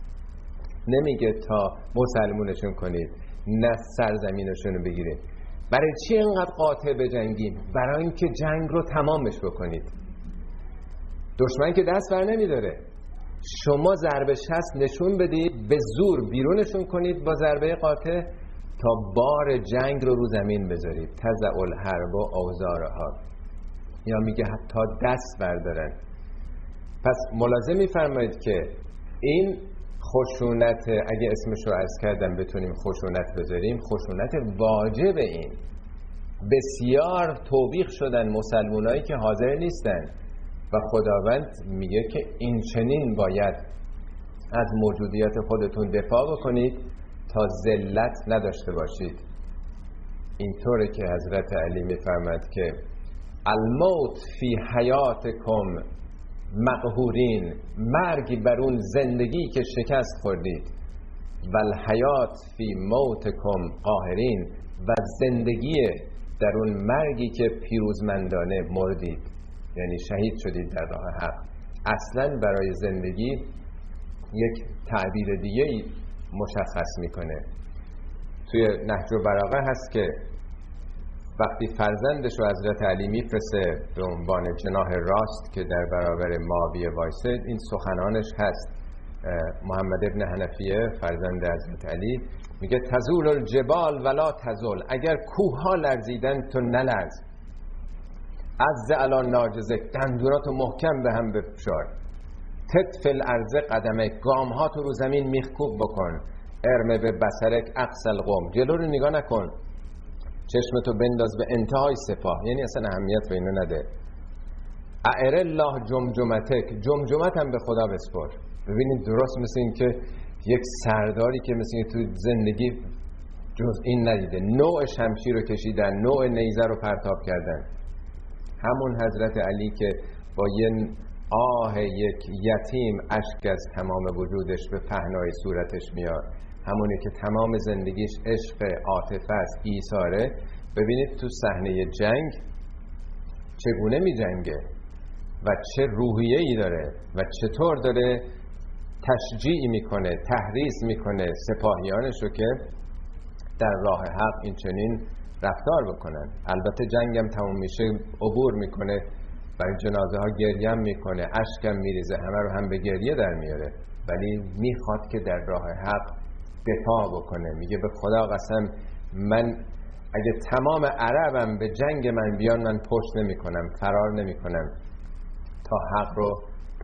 نمیگه تا مسلمونشون کنید، نه سرزمینشون رو بگیرید. برای چی اینقدر قاطع بجنگیم؟ برای اینکه جنگ رو تمامش بکنید. دشمن که دست بر نمیداره، شما ضربه شست نشون بدید، به زور بیرونشون کنید با ضربه قاطع تا بار جنگ رو رو زمین بذارید. تضع الحرب اوزارها، یا میگه حتی دست بردارن. پس ملاحظه میفرمایید که این خشونت، اگه اسمش رو عرض کردم بتونیم خشونت بذاریم، خشونت واجب. این بسیار توبیخ شدن مسلمانایی که حاضر نیستن و خداوند میگه که این چنین باید از موجودیت خودتون دفاع بکنید تا ذلت نداشته باشید. اینطوره که حضرت علی میفرماد که الموت فی حیاتکم مقهورین، مرگ بر اون زندگی که شکست خوردید، و الحیات فی موتکم قاهرین، و زندگی در اون مرگی که پیروزمندانه مردید، یعنی شهید شدید در راه حق. اصلا برای زندگی یک تعبیر دیگه مشخص میکنه. توی نهج البلاغه هست که وقتی فرزندش رو حضرت علی میفرسته به عنوان جناح راست که در برابر معاویه وایسه، این سخنانش هست. محمد ابن حنفیه فرزند حضرت علی میگه تزول الجبال ولا تزول، اگر کوه ها لرزیدن تو نلرز. عز علی ناجزک، دندوناتو محکم به هم بفشار. تطفل الارض قدمک، گام ها تو رو زمین میخکوب بکن. ارمه به بصرک اقصى القوم، جلو رو نگاه نکن، چشمتو بنداز به انتهای سپاه، یعنی اصلا اهمیت به اینو نده. اعر الله جمجمتک، جمجمت هم به خدا بسپر. ببینید درست مثل این که یک سرداری که مثل این تو زندگی جز این ندیده، نوع شمشیر رو کشیدن، نوع نیزه رو پرتاب کردن. همون حضرت علی که با یه آه یک یتیم اشک از تمام وجودش به پهنای صورتش میاد، همونی که تمام زندگیش عشق، عاطفه است، ایثاره. ببینید تو صحنه جنگ چگونه می جنگه و چه روحیه‌ای داره و چطور داره تشجیع میکنه، تحریض میکنه سپاهیانش رو که در راه حق این چنین رفتار بکنن. البته جنگم تموم میشه عبور میکنه، برای جنازه ها گریه هم میکنه، اشکم میریزه، همه رو هم به گریه در میاره، ولی میخواد که در راه حق دفاع بکنه. میگه به خدا قسم من اگه تمام عربم به جنگ من بیان، من پشت نمی کنم، فرار نمی کنم تا حق رو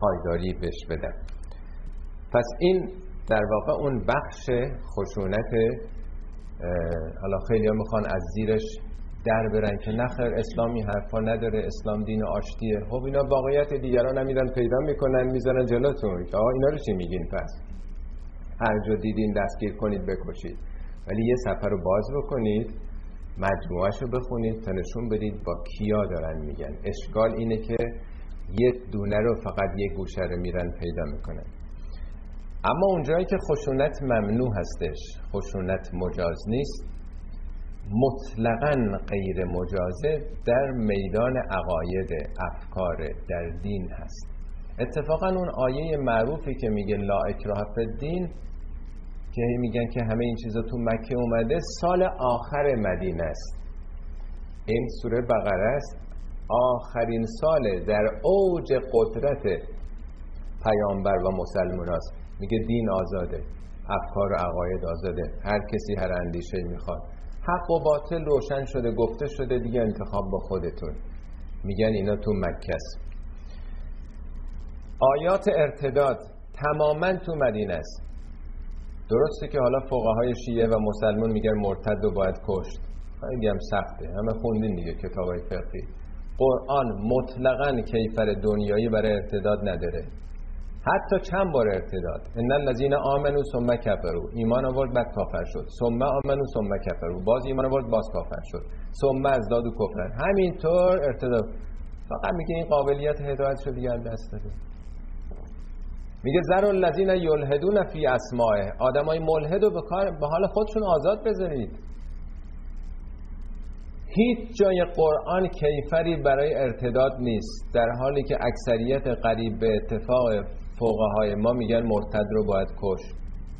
پایداری بهش بدن. پس این در واقع اون بخش خشونت، حالا خیلی ها میخوان از زیرش در برن که نخیر اسلامی حرفا نداره، اسلام دین آشتیه. خب اینا واقعیت دیگران هم میرن پیدا میکنن میذارن جلوتون که آقا اینا رو چی میگین؟ پس هر جا دیدین دستگیر کنید بکشید، ولی یه صفحه رو باز بکنید مجموعه‌شو بخونید تا نشون بدید با کیا دارن میگن. اشکال اینه که یه دونه رو فقط یه گوشه رو میرن پیدا میکنن. اما اونجایی که خشونت ممنوع هستش، خشونت مجاز نیست، مطلقاً غیر مجازه در میدان عقاید، افکار در دین هست. اتفاقاً اون آیه معروفی که میگه لا اکراه فی الدین، که میگن که همه این چیزا تو مکه اومده، سال آخر مدینه است. این سوره بقره است، آخرین سال در اوج قدرت پیامبر و مسلمان است. میگه دین آزاده، افکار و عقاید آزاده، هر کسی هر اندیشه‌ای میخواد. حق و باطل روشن شده، گفته شده، دیگه انتخاب با خودتون. میگن اینا تو مکه است. آیات ارتداد تماما تو مدینه است. درسته که حالا فقهای شیعه و مسلمان میگن مرتد رو باید کشت، خیلی هم سخته، همه خوندین دیگه کتابای فقهی. قرآن مطلقاً کیفر دنیایی برای ارتداد نداره، حتی چند بار ارتداد. ان الذين آمنوا ثم كفروا، ایمان آورد بعد کافر شد، ثم آمنوا ثم كفروا، باز ایمان آورد باز کافر شد، ثم ازداد و کفرن، همینطور ارتداد. فقط میگه این قابلیت هدایت شد دیگه دست داده. میگه ذر الذین یلحدون فی اسمائه، آدمای ملحد رو به کار به حال خودشون آزاد بذارید. هیچ جای قرآن کیفری برای ارتداد نیست، در حالی که اکثریت قریب به اتفاق فقهای ما میگن مرتد رو باید کشت.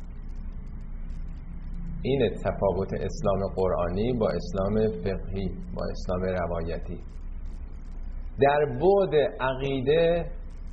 این تفاوت اسلام قرآنی با اسلام فقهی، با اسلام روایتی. در بعد عقیده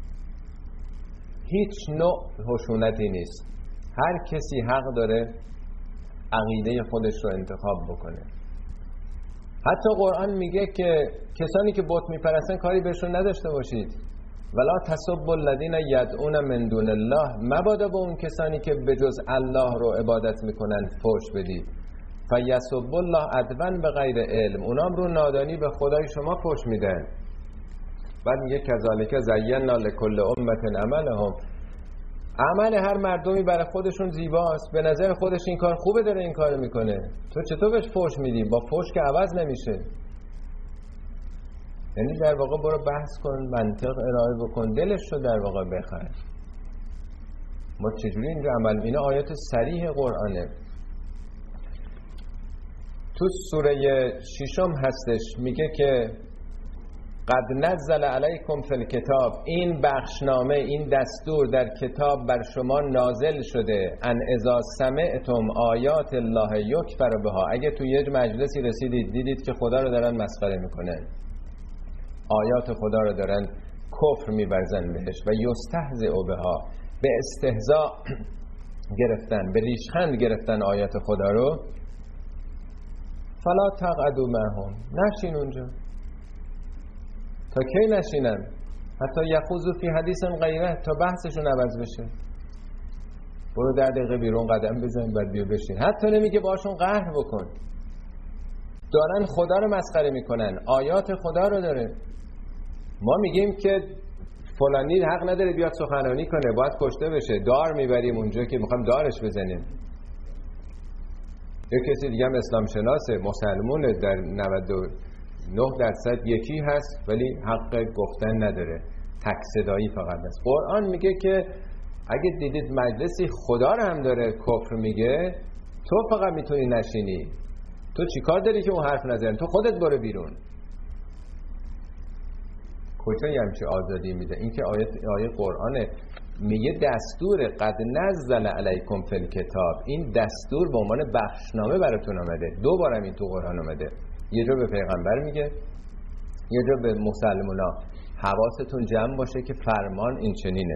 هیچ نوع خشونتی نیست. هر کسی حق داره عقیده خودش رو انتخاب بکنه. حتی قرآن میگه که کسانی که بت میپرستن کاری بهشون نداشته باشید. ولا تسبوا الذین یدعون من دون الله، مبادا به اون کسانی که به جز الله رو عبادت میکنن فحش بدید. فیسبوا الله عدوا بغیر علم، اونام رو نادانی به خدای شما فحش میدن. بعد میگه کذالک زینا لکل امة عملهم، عمل هر مردمی برای خودشون زیباست، به نظر خودش این کار خوبه داره این کارو میکنه، تو چطور بهش فحش میدی؟ با فحش که عوض نمیشه. یعنی در واقع برو بحث کن، منطق ارائه بکن، دلش رو در واقع بخر. ما چجوری اینجا عمل؟ اینا آیات صریح قرآنه. تو سوره ششم هستش، میگه که قد نزل علیکم فی الکتاب، این بخشنامه، این دستور در کتاب بر شما نازل شده، ان اذا سمعتم آیات الله یکفر بها، اگه تو یه مجلسی رسیدید دیدید که خدا رو دارن مسخره میکنن، آیات خدا رو دارن کفر می‌ورزن بهش، و یستهزئ بها، به استهزاء گرفتن، به ریشخند گرفتن آیات خدا رو، فلا تقعدوا معهم، نشین اونجا. تا کی نشینن؟ حتی یخوضوا فی حدیث غیره، تا بحثشون عوض بشه. برو ده دقیقه بیرون قدم بزن بعد بیا بشین. حتی نمیگه باشون قهر بکن. دارن خدا رو مسخره میکنن، آیات خدا رو داره. ما میگیم که فلانی حق نداره بیاد سخنرانی کنه، باید کشته بشه، دار میبریم اونجا که میخوام دارش بزنیم. یک کسی دیگه هم اسلام شناسه، مسلمونه، در نود و نه درصد یکی هست ولی حق گفتن نداره، تک صدایی فقط است. قرآن میگه که اگه دیدید مجلسی خدا رو هم داره کفر میگه، تو فقط میتونی نشینی. تو چی کار داری که اون حرف نزنی؟ تو خودت برو بیرون. کجایی همچه آزادی میده؟ این که آیه, آیه قرآنه، میگه دستور قد نزل علیکم فی الکتاب، این دستور به عنوان بخشنامه براتون آمده. دو بارم این تو قرآن آمده، یه جا به پیغمبر میگه، یه جا به مسلمونا. حواستون جمع باشه که فرمان این چنینه.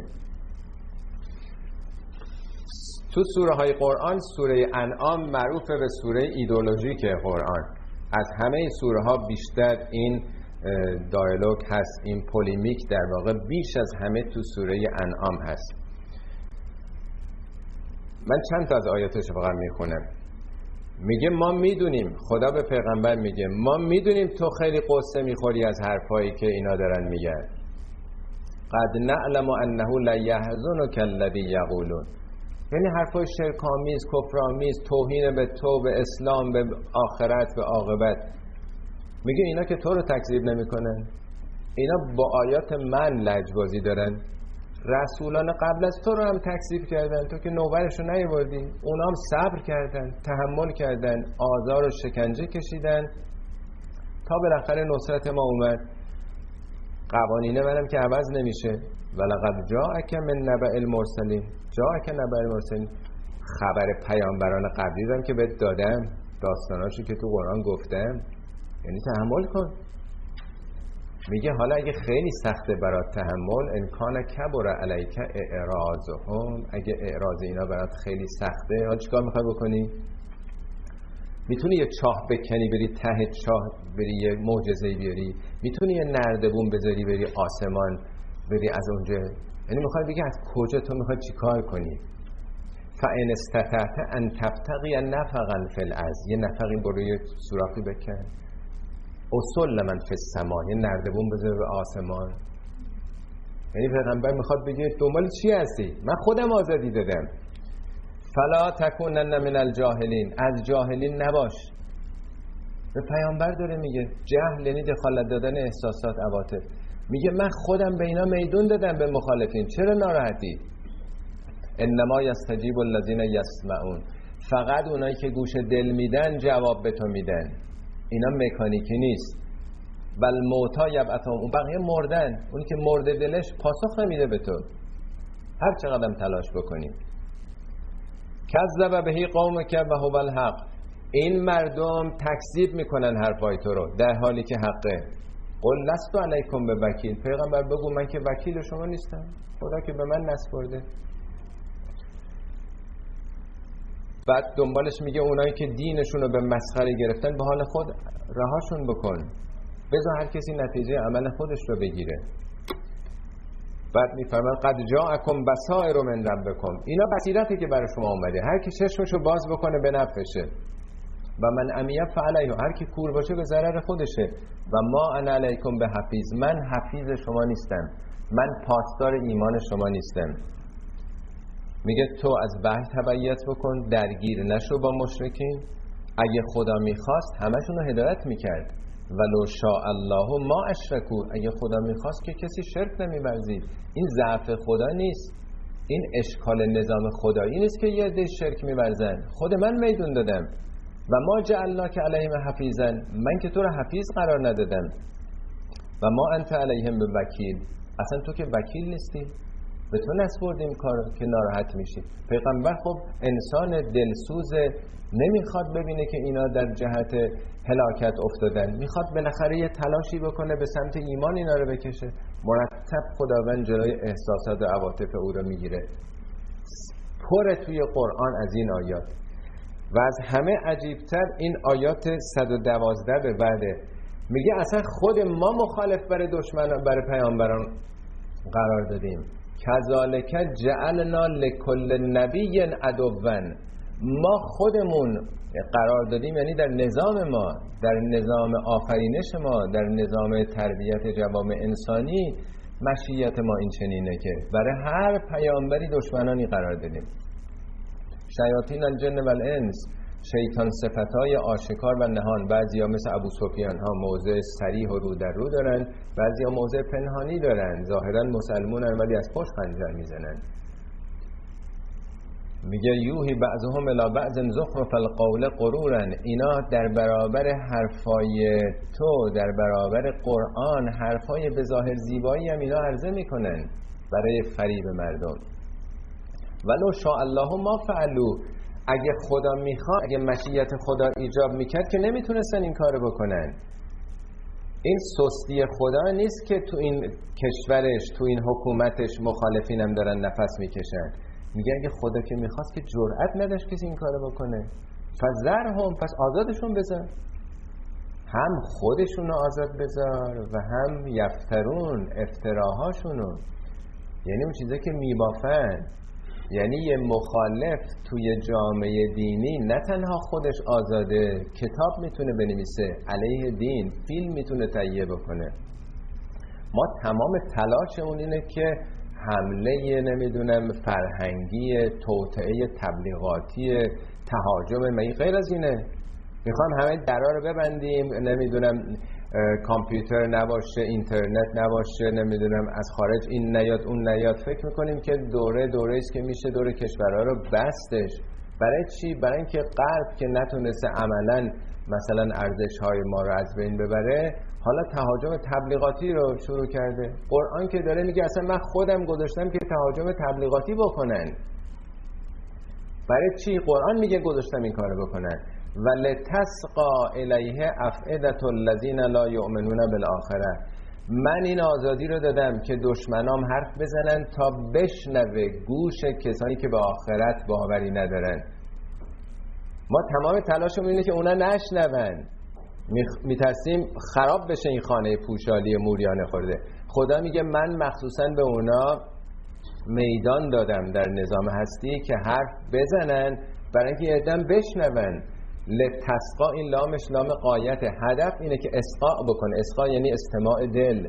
تو سوره های قرآن سوره انعام معروف به سوره ایدئولوژیک قرآن. از همه سوره ها بیشتر این دایالوگ هست، این پولیمیک در واقع بیش از همه تو سوره انعام هست. من چند تا از آیاتش فقط میخونم. میگه ما میدونیم، خدا به پیغمبر میگه ما میدونیم تو خیلی قصه میخوری از حرفایی که اینا دارن میگن. قد نعلم انه لا يحزنك الذي یقولون، یعنی حرفای شرک‌آمیز، کفرآمیز، توهین به تو، به اسلام، به آخرت، به عاقبت. میگه اینا که تو رو تکذیب نمیکنن، اینا با آیات من لجبازی دارن. رسولان قبل از تو رو هم تکذیب کردن، تو که نوبرش رو نیاوردی. اونا هم صبر کردن، تحمل کردن، آزار و شکنجه کشیدن تا بالاخره نصرت ما اومد. قوانین منم که عوض نمیشه. ولقد جاءک من نبأ المرسلین، جاءک نبأ المرسلین، خبر پیامبران قبلی رو که بهت دادم، داستاناشو که تو قرآن گفتم، یعنی تحمل کن. میگه حالا اگه خیلی سخته برات تحمل، ان کان کبر علیک اعراضهم، اگه اعراض اینا برات خیلی سخته، حالا چیکار میخوای بکنی؟ میتونی یه چاه بکنی بری ته چاه، بری یه معجزه‌ای بیاری؟ میتونی یه نردبون بذاری بری آسمان، بری از اونجا؟ یعنی میخوای بگی از کجا تو میخوای چیکار کنی؟ فان استطعت ان تبتغی نفقا فی الارض، یه نفقی بروی سوراخی بکن. اصول من فی السما، یه نردبون بذار به آسمان. یعنی پیغمبر میخواد بگه دنبال چی هستی؟ من خودم آزادی دادم. فلا تکونن من الجاهلین، از جاهلین نباش. به پیامبر داره میگه. جهل یعنی دخالت دادن احساسات، عواطف. میگه من خودم به اینا میدون دادم به مخالفین، چرا ناراحتی؟ انما یستجیب الذین یسمعون، فقط اونایی که گوش دل میدن جواب به تو میدن. اینا مکانیکی نیست. بل موتا یبعثهم، اون بقیه مردن. اونی که مرده دلش پاسخ نمیده به تو هر چقدر تلاش بکنی. کذب بهی قومک و هو الحق، این مردم تکذیب میکنن حرفای تو رو در حالی که حقه. قل لست علیکم بوکیل، پیغمبر بگو من که وکیل شما نیستم، خدا که به من نسپرده. بعد دنبالش میگه اونایی که دینشون رو به مسخره گرفتن به حال خود رهاشون بکن، بذار هر کسی نتیجه عمل خودش رو بگیره. بعد میفرمه قد جاءکم بصائر من ربکم، اینا بصیرتی که برای شما اومده، هر کی چشمشو باز بکنه به نفعشه. و من عمی فعلیه، هر کی کور باشه به ضرر خودشه. و ما انا علیکم به حفیظ، من حفیظ شما نیستم، من پاسدار ایمان شما نیستم. میگه تو از وحی تبعیت بکن، درگیر نشو با مشرکین. اگه خدا میخواست همشون رو هدایت میکرد. ولو شاء الله ما اشرکو، اگه خدا میخواست که کسی شرک نمیورزید. این ضعف خدا نیست، این اشکال نظام خدایی نیست که یه عده شرک میورزن. خود من میدون دادم. و ما جعلناک علیهم حفیظا، من که تو رو حفیظ قرار ندادم. و ما انت علیهم بوکیل، اصلا تو که وکیل نیستی، به تو نسپردیم کارو که ناراحت میشی. پیغمبر خب انسان دلسوزه، نمیخواد ببینه که اینا در جهت هلاکت افتادن، میخواد بالاخره یه تلاشی بکنه به سمت ایمان اینا رو بکشه. مرتب خداوند جلوی احساسات و عواطف او رو میگیره. پر توی قرآن از این آیات. و از همه عجیبتر این آیات صد و دوازده به بعده. میگه اصلا خود ما مخالف برای دشمنان برای پیامبران قرار دادیم. کذالک جعلنا لکل نبی عدوا، ما خودمون قرار دادیم، یعنی در نظام ما، در نظام آفرینش ما، در نظام تربیت جوامع انسانی، مشیت ما این چنینه که برای هر پیامبری دشمنانی قرار دادیم. شیاطین الجن و الانس، شیطان صفتهای آشکار و نهان. بعضیا مثل ابو سفیان ها موضع صریح و رو در رو دارن، بعضیا موضع پنهانی دارن، ظاهرا مسلمونن ولی از پشت خنجر میزنن. میگه یوهی بعضهم الی بعض زخرف القول غرورا، اینا در برابر حرفای تو، در برابر قرآن، حرفای به ظاهر زیبایی هم اینا عرضه میکنن برای فریب مردم. ولو شاء الله ما فعلوا، اگه خدا میخواد، اگه مشیت خدا ایجاب میکرد که نمیتونستن این کارو بکنن. این سستی خدا نیست که تو این کشورش، تو این حکومتش مخالفینم دارن نفس میکشن. میگه اگه خدا که میخواست که جرأت نداشت کسی این کارو بکنه. فذرهم، پس آزادشون بذار. هم خودشونو آزاد بذار و هم یفترون افتراهاشونو، یعنی اون چیزا که میبافن. یعنی یه مخالف توی جامعه دینی نه تنها خودش آزاده، کتاب میتونه بنویسه علیه دین، فیلم میتونه تهیه بکنه. ما تمام تلاشمون اینه که حمله نمیدونم فرهنگی، توطئه تبلیغاتی، تهاجم، مگه غیر از اینه؟ میخوام همه درا رو ببندیم، نمیدونم کامپیوتر نباشه، اینترنت نباشه، نمیدونم از خارج این نیاد اون نیاد. فکر میکنیم که دوره دوره است که میشه دوره کشورها رو بستش. برای چی؟ برای اینکه غرب که نتونسته عملاً مثلا ارزش‌های ما رو از بین ببره، حالا تهاجم تبلیغاتی رو شروع کرده. قرآن که داره میگه اصلا من خودم گذاشتم که تهاجم تبلیغاتی بکنن. برای چی؟ قرآن میگه گذاشتم این کارو بکنن. ولتسقا الیه افئدة الذین لا یؤمنون بالآخرة. من این آزادی رو دادم که دشمنام حرف بزنن تا بشنوه گوش کسانی که به آخرت باوری ندارن. ما تمام تلاشمون اینه که اونا نشنون. میترسیم خراب بشه این خانه پوشالی موریانه خورده. خدا میگه من مخصوصا به اونا میدان دادم در نظام هستی که حرف بزنن برای اینکه یه بشنون. لتسقا، این لامش لام قایت، هدف اینه که اسقا بکنه. اسقا یعنی استماع دل.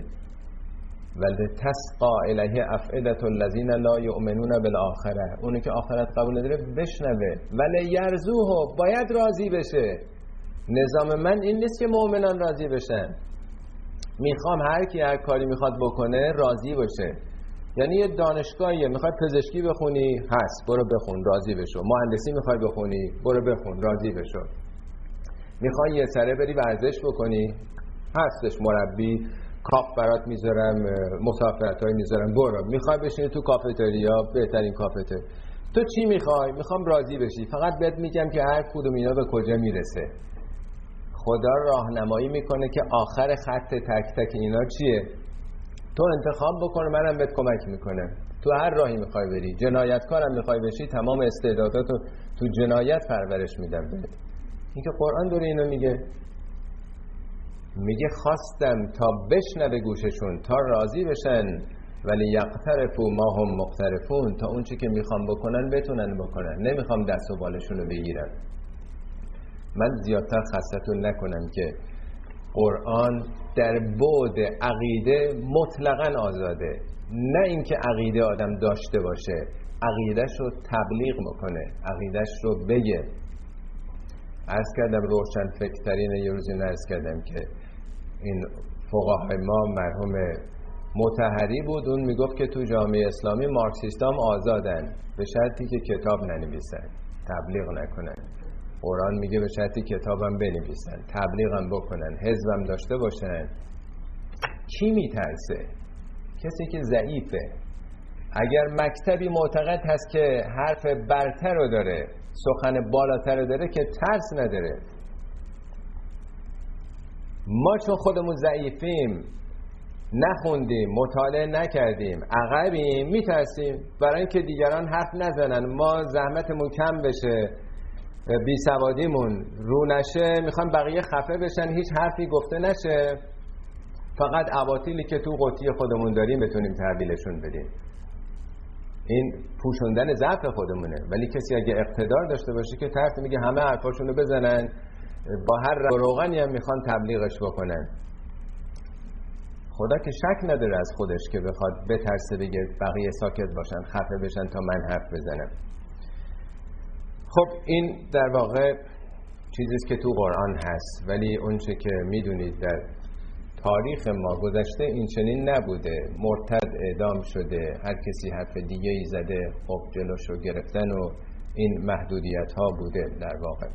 ولتسقا الیه افئدة الذین لا یؤمنون بالآخرة، اونی که آخرت قبول نداره بشنوه. ولی یرزوه، باید راضی بشه. نظام من این نیست که مؤمنان راضی بشن. میخوام هر کی هر کاری میخواد بکنه راضی باشه. یعنی یه دانشگاهیه، میخوای پزشکی بخونی هست، برو بخون راضی بشو. مهندسی میخوای بخونی برو بخون راضی بشو. میخوای یه سره بری ورزش بکنی هستش مربی، کاپ برات میذارم، مسافرتای میذارم، برو. میخوای بشینی تو کافتریا، بهترین کافتر. تو چی میخوای؟ میخوام راضی بشی. فقط بهت میگم که هر کدوم اینا به کجا میرسه. خدا راهنمایی میکنه که آخر خط تک تک اینا چیه. تو انتخاب بکن، منم بهت کمک میکنم. تو هر راهی میخوای بری، جنایتکارم میخوای بشی، تمام استعداداتو تو جنایت پرورش میدم بهت. این که قرآن داره اینو میگه. میگه خواستم تا بشنوه گوششون، تا راضی بشن، ولی یقترفوا ما هم مقترفون، تا اون چی که میخوام بکنن بتونن بکنن. نمیخوام دست و بالشون رو بگیرم. من زیادتر خستتون نکنم که قرآن در بعد عقیده مطلقاً آزاده. نه اینکه عقیده آدم داشته باشه، عقیدهش رو تبلیغ بکنه، عقیدهش رو بگه. عرض کردم روشن فکرترین یه روزی عرض کردم که این فقهای ما مرحوم مطهری بود، اون میگفت که تو جامعه اسلامی مارکسیستام آزادن به شرطی که کتاب ننویسن، تبلیغ نکنن. قرآن میگه به شرطی کتابم بنویسن، تبلیغم بکنن، حزبم داشته باشن. کی میترسه؟ کسی که ضعیفه. اگر مکتبی معتقد هست که حرف برتر رو داره، سخن بالاتر رو داره، که ترس نداره. ما چون خودمون ضعیفیم، نخوندیم، مطالعه نکردیم، عقبیم، میترسیم برای اینکه دیگران حرف نزنن، ما زحمتمون کم بشه، بی سوادیمون رو نشه، میخوان بقیه خفه بشن، هیچ حرفی گفته نشه، فقط اباطیلی که تو قوطی خودمون داریم بتونیم تحویلشون بدیم. این پوشوندن ضعف خودمونه. ولی کسی اگه اقتدار داشته باشه که طرف میگه همه حرفاشونو بزنن، با هر روغنی هم میخوان تبلیغش بکنن. خدا که شک نداره از خودش که بخواد بترسه بگه بقیه ساکت باشن، خفه بشن تا من حرف بزنم. خب این در واقع چیزیست که تو قرآن هست، ولی اون چه که میدونید در تاریخ ما گذشته این چنین نبوده. مرتد اعدام شده، هر کسی حرف دیگه ای زده، خب جلوشو گرفتن و این محدودیت ها بوده در واقع.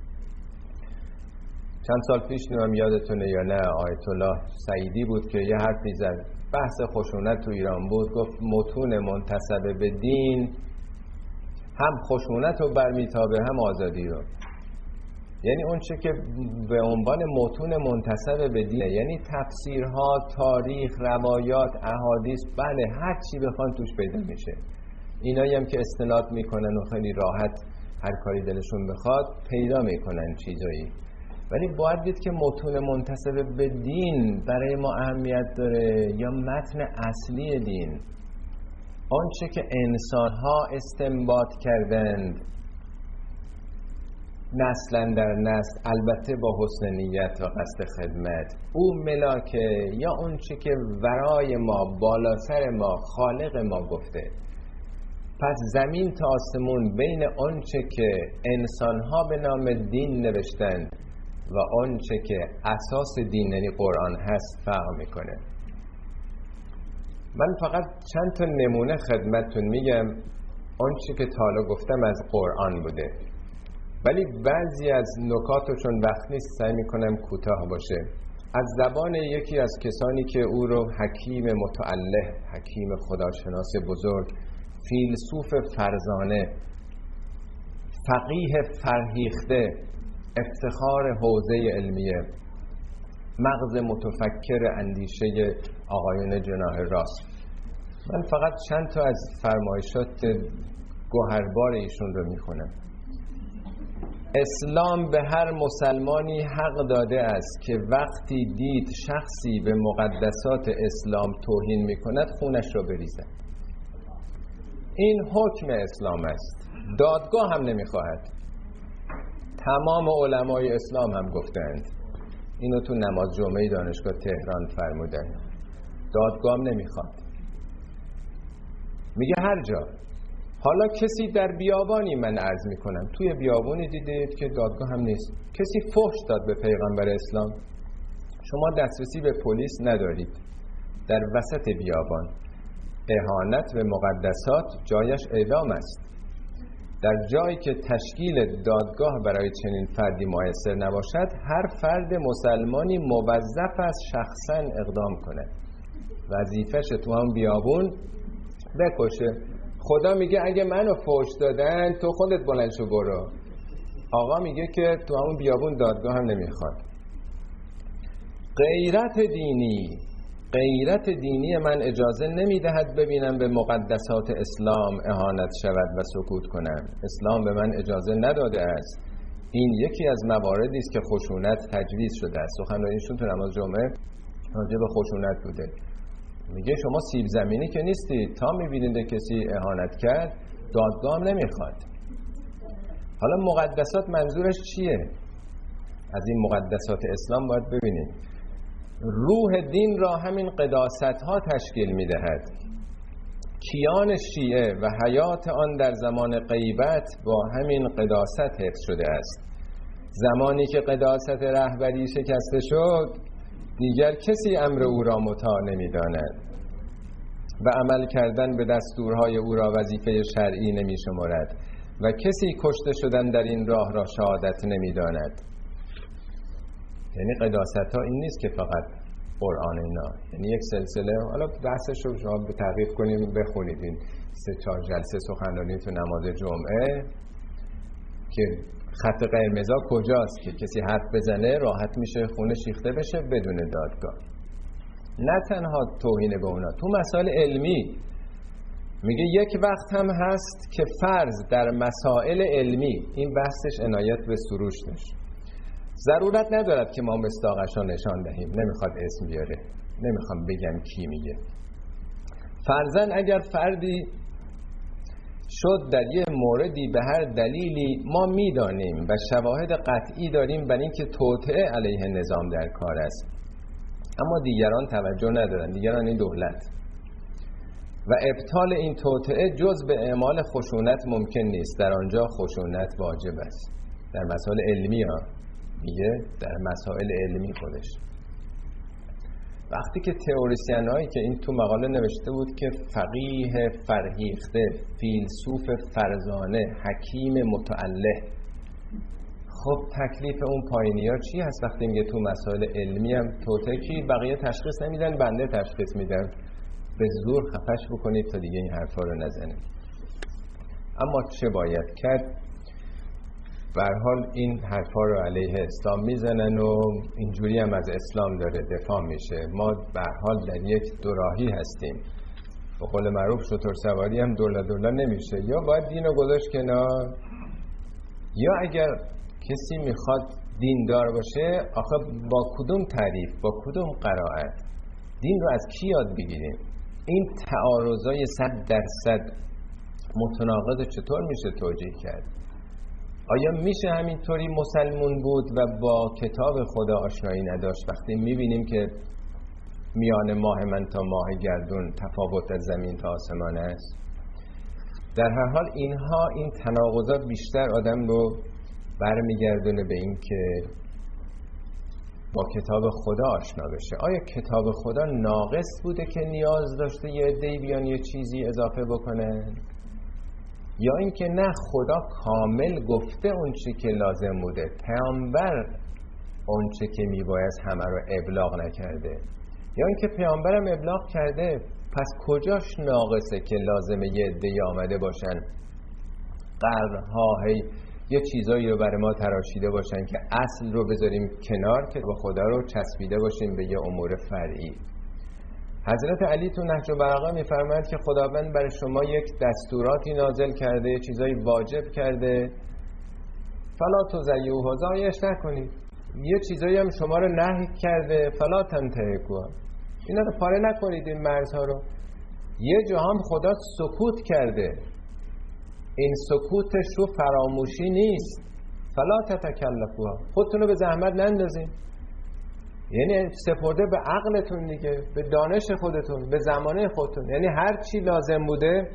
چند سال پیش نمیم یادتونه یا نه، آیت الله سعیدی بود که یه حرفی زد، بحث خشونت تو ایران بود، گفت متون منتسب به دین هم خشونت رو برمیتابه هم آزادی رو. یعنی اون چه که به عنوان متون منتسب به دین، یعنی تفسیرها، تاریخ، روایات، احادیث، بله هر چی بخوان توش پیدا میشه. اینایی هم که استناد میکنن و خیلی راحت هر کاری دلشون بخواد پیدا میکنن چیزایی. ولی باید دید که متون منتسب به دین برای ما اهمیت داره یا متن اصلی دین، آنچه که انسان‌ها استنباط کردند نسلا در نسل، البته با حسن نیت و قصد خدمت، او ملاکه یا اونچه که ورای ما، بالا سر ما، خالق ما گفته. پس زمین تا آسمون بین آنچه که انسان‌ها به نام دین نوشتند و آنچه که اساس دین یعنی قرآن هست فرق میکنه. من فقط چند تا نمونه خدمتتون میگم. آنچه که تا حالا گفتم از قرآن بوده، ولی بعضی از نکات رو چون وقت نیست سعی میکنم کوتاه باشه. از زبان یکی از کسانی که او رو حکیم متعله، حکیم خداشناس بزرگ، فیلسوف فرزانه، فقیه فرهیخته، افتخار حوزه علمیه، مغز متفکر اندیشه آقایون جناح راست، من فقط چند تا از فرمایشات گوهربار ایشون رو میخونم. اسلام به هر مسلمانی حق داده است که وقتی دید شخصی به مقدسات اسلام توهین میکند خونش را بریزد. این حکم اسلام است، دادگاه هم نمیخواهد. تمام علمای اسلام هم گفتند، اینو تو نماز جمعه دانشگاه تهران فرمودن، دادگاه هم نمیخواد. میگه هر جا. حالا کسی در بیابانی، من عرض میکنم توی بیابانی دیدید که دادگاه هم نیست، کسی فحش داد به پیغمبر اسلام، شما دسترسی به پلیس ندارید، در وسط بیابان، اهانت به مقدسات جایش اعدام است. در جایی که تشکیل دادگاه برای چنین فردی میسر نباشد، هر فرد مسلمانی موظف است شخصا اقدام کنه، وظیفش تو هم بیابون بکشه. خدا میگه اگه منو فحش دادن تو خودت بلند شو برو. آقا میگه که تو همون بیابون دادگاه هم نمیخواد. غیرت دینی غیرت دینی من اجازه نمیدهد ببینم به مقدسات اسلام اهانت شود و سکوت کنم. اسلام به من اجازه نداده است. این یکی از مواردی است که خشونت تجویز شده است. سخنرانیشون تو نماز جمعه راجع به خشونت بوده. میگه شما سیب زمینی که نیستید، تا میبینید کسی اهانت کرد دادگاه هم نمیخواد. حالا مقدسات منظورش چیه؟ از این مقدسات اسلام باید ببینید روح دین را همین قداست ها تشکیل میدهد. کیان شیعه و حیات آن در زمان غیبت با همین قداست حفظ شده است. زمانی که قداست رهبری شکسته شد دیگر کسی امر او را مطاع نمی‌داند و عمل کردن به دستورهای او را وظیفه شرعی نمی‌شمارد و کسی کشته شدن در این راه را شهادت نمی‌داند. یعنی قداست ها این نیست که فقط قرآن اینا، یعنی یک سلسله. حالا بحثش رو شما به تعقیب کنیم بخونید این سه چهار جلسه سخنرانی تو نماز جمعه که خط قرمزا کجاست که کسی حرف بزنه راحت میشه خونه شیخته بشه بدون دادگاه. نه تنها توهین به اونا، تو مسائل علمی میگه یک وقت هم هست که فرض در مسائل علمی، این بحثش عنایت به سروش داشت، ضرورت ندارد که ما مصداقش را نشان دهیم، نمیخواد اسم بیاره، نمیخوام بگم کی میگه. فرضاً اگر فردی شد در یه موردی به هر دلیلی ما میدانیم و شواهد قطعی داریم بر این که توطئه علیه نظام در کار است، اما دیگران توجه ندارن، دیگران این دولت، و ابطال این توطئه جز به اعمال خشونت ممکن نیست، در آنجا خشونت واجب است. در مسائل علمی ها میگه، در مسائل علمی خودش. وقتی که تئوریسین هایی که این تو مقاله نوشته بود که فقیه فرهیخته، فیلسوف فرزانه، حکیم متعله، خب تکلیف اون پایینی ها چی هست وقتی میگه تو مسائل علمی هم توطئه کی؟ بقیه تشخیص نمیدن، بنده تشخیص میدم، به زور خفش بکنید تا دیگه این حرفا رو نزنید. اما چه باید کرد؟ به هر حال این حرفا رو علیه اسلام میزنن و اینجوری هم از اسلام داره دفاع میشه. ما به هر حال در یک دوراهی هستیم، به قول معروف شتر سواری هم دولا دولا نمیشه، یا باید دینو گذاشت کنار، یا اگر کسی میخواد دیندار باشه، آخه با کدوم تعریف، با کدوم قرائت دین رو از کی یاد بگیریم؟ این تعارضای صد درصد متناقض چطور میشه توجیه کرد؟ آیا میشه همینطوری مسلمون بود و با کتاب خدا آشنایی نداشت وقتی میبینیم که میان ماه من تا ماه گردون تفاوت از زمین تا آسمان است؟ در هر حال اینها، این تناقضات بیشتر آدم رو برمیگردونه به این که با کتاب خدا آشنا بشه. آیا کتاب خدا ناقص بوده که نیاز داشته یه عده‌ای بیان یه چیزی اضافه بکنن؟ یا اینکه نه، خدا کامل گفته اون چی که لازم بوده، پیامبر اون چی که میبایست همه رو ابلاغ نکرده؟ یا اینکه پیامبرم ابلاغ کرده، پس کجاش ناقصه که لازمه یه عده‌ای آمده باشن قرنها هی یه چیزایی رو برای ما تراشیده باشن که اصل رو بذاریم کنار که با خدا رو چسبیده باشیم به یه امور فرعی؟ حضرت علی تو نهج البلاغه میفرماید که خداوند برای شما یک دستوراتی نازل کرده، یه چیزایی واجب کرده، فلا تضیعوها، ضایعش نکنید. یه چیزایی هم شما رو نهی کرده، فلا تنتهکوها، اینا رو پاره نکنید، این مرزها رو. یه جا هم خدا سکوت کرده، این سکوتش رو فراموشی نیست، فلا تتکلفوها، خودتون رو به زحمت نندازین. یعنی سپرده به عقلتون دیگه، به دانش خودتون، به زمانه خودتون. یعنی هر چی لازم بوده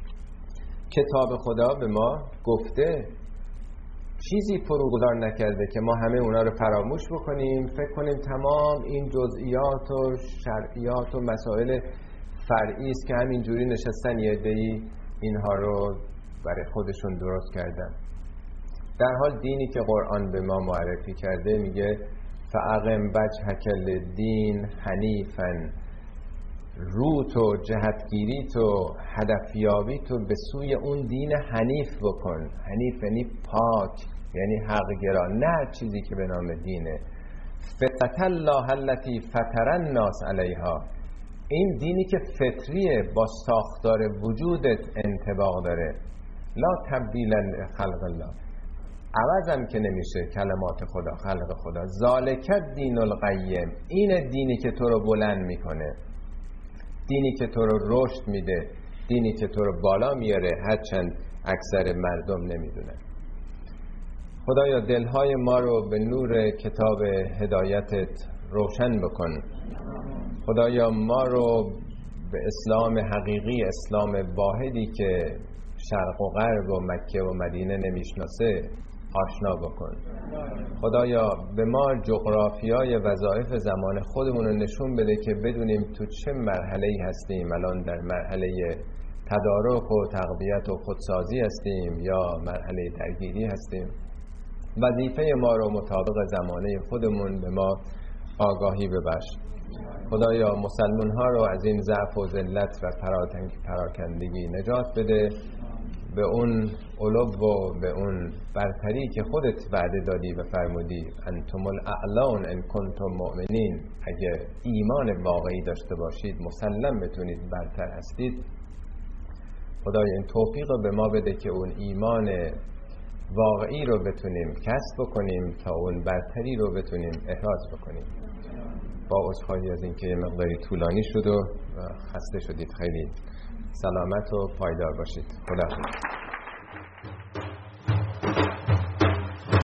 کتاب خدا به ما گفته، چیزی فروگذار نکرده که ما همه اونا رو فراموش بکنیم، فکر کنیم تمام این جزئیات و شرعیات و مسائل فرعی است که همینجوری نشستن یه عده‌ای اینها رو برای خودشون درست کردن. در حال دینی که قرآن به ما معرفی کرده میگه فاقم وجهک للدین حنیفا، رو تو، جهتگیری تو، هدفیابی تو به سوی اون دین حنیف بکن. حنیف یعنی پاک، یعنی حق گرا، نه چیزی که به نام دینه. فطرت الله التي فطر الناس علیها، این دینی که فطریه، با ساختار وجودت انطباق داره. لا تبدیل خلق الله، عوضم که نمیشه کلمات خدا، خلق خدا. ذالک الدین القیم، این دینی که تو رو بلند میکنه، دینی که تو رو رشد میده، دینی که تو رو بالا میاره، هرچند اکثر مردم نمیدونن. خدایا دلهای ما رو به نور کتاب هدایتت روشن بکن. خدایا ما رو به اسلام حقیقی، اسلام واحدی که شرق و غرب و مکه و مدینه نمیشناسه آشنا بکن. خدایا به ما جغرافیای وظایف زمان خودمون رو نشون بده که بدونیم تو چه مرحله‌ای هستیم. الان در مرحله تدارک و تقویت و خودسازی هستیم یا مرحله درگیری هستیم. وظیفه ما رو مطابق زمانه خودمون به ما آگاهی ببخش. خدایا مسلمان ها رو از این ضعف و ذلت و پراکندگی نجات بده، به اون علو و به اون برتری که خودت وعده دادی و فرمودی انتم الاعلون ان کنتم مؤمنین، اگر ایمان واقعی داشته باشید مسلم بتونید برتر هستید. خدای این توفیق رو به ما بده که اون ایمان واقعی رو بتونیم کسب بکنیم تا اون برتری رو بتونیم احراز بکنیم. با عذرخواهی از اینکه یه مقداری طولانی شد و خسته شدید، خیلی سلامت و پایدار باشید. خدا حافظ.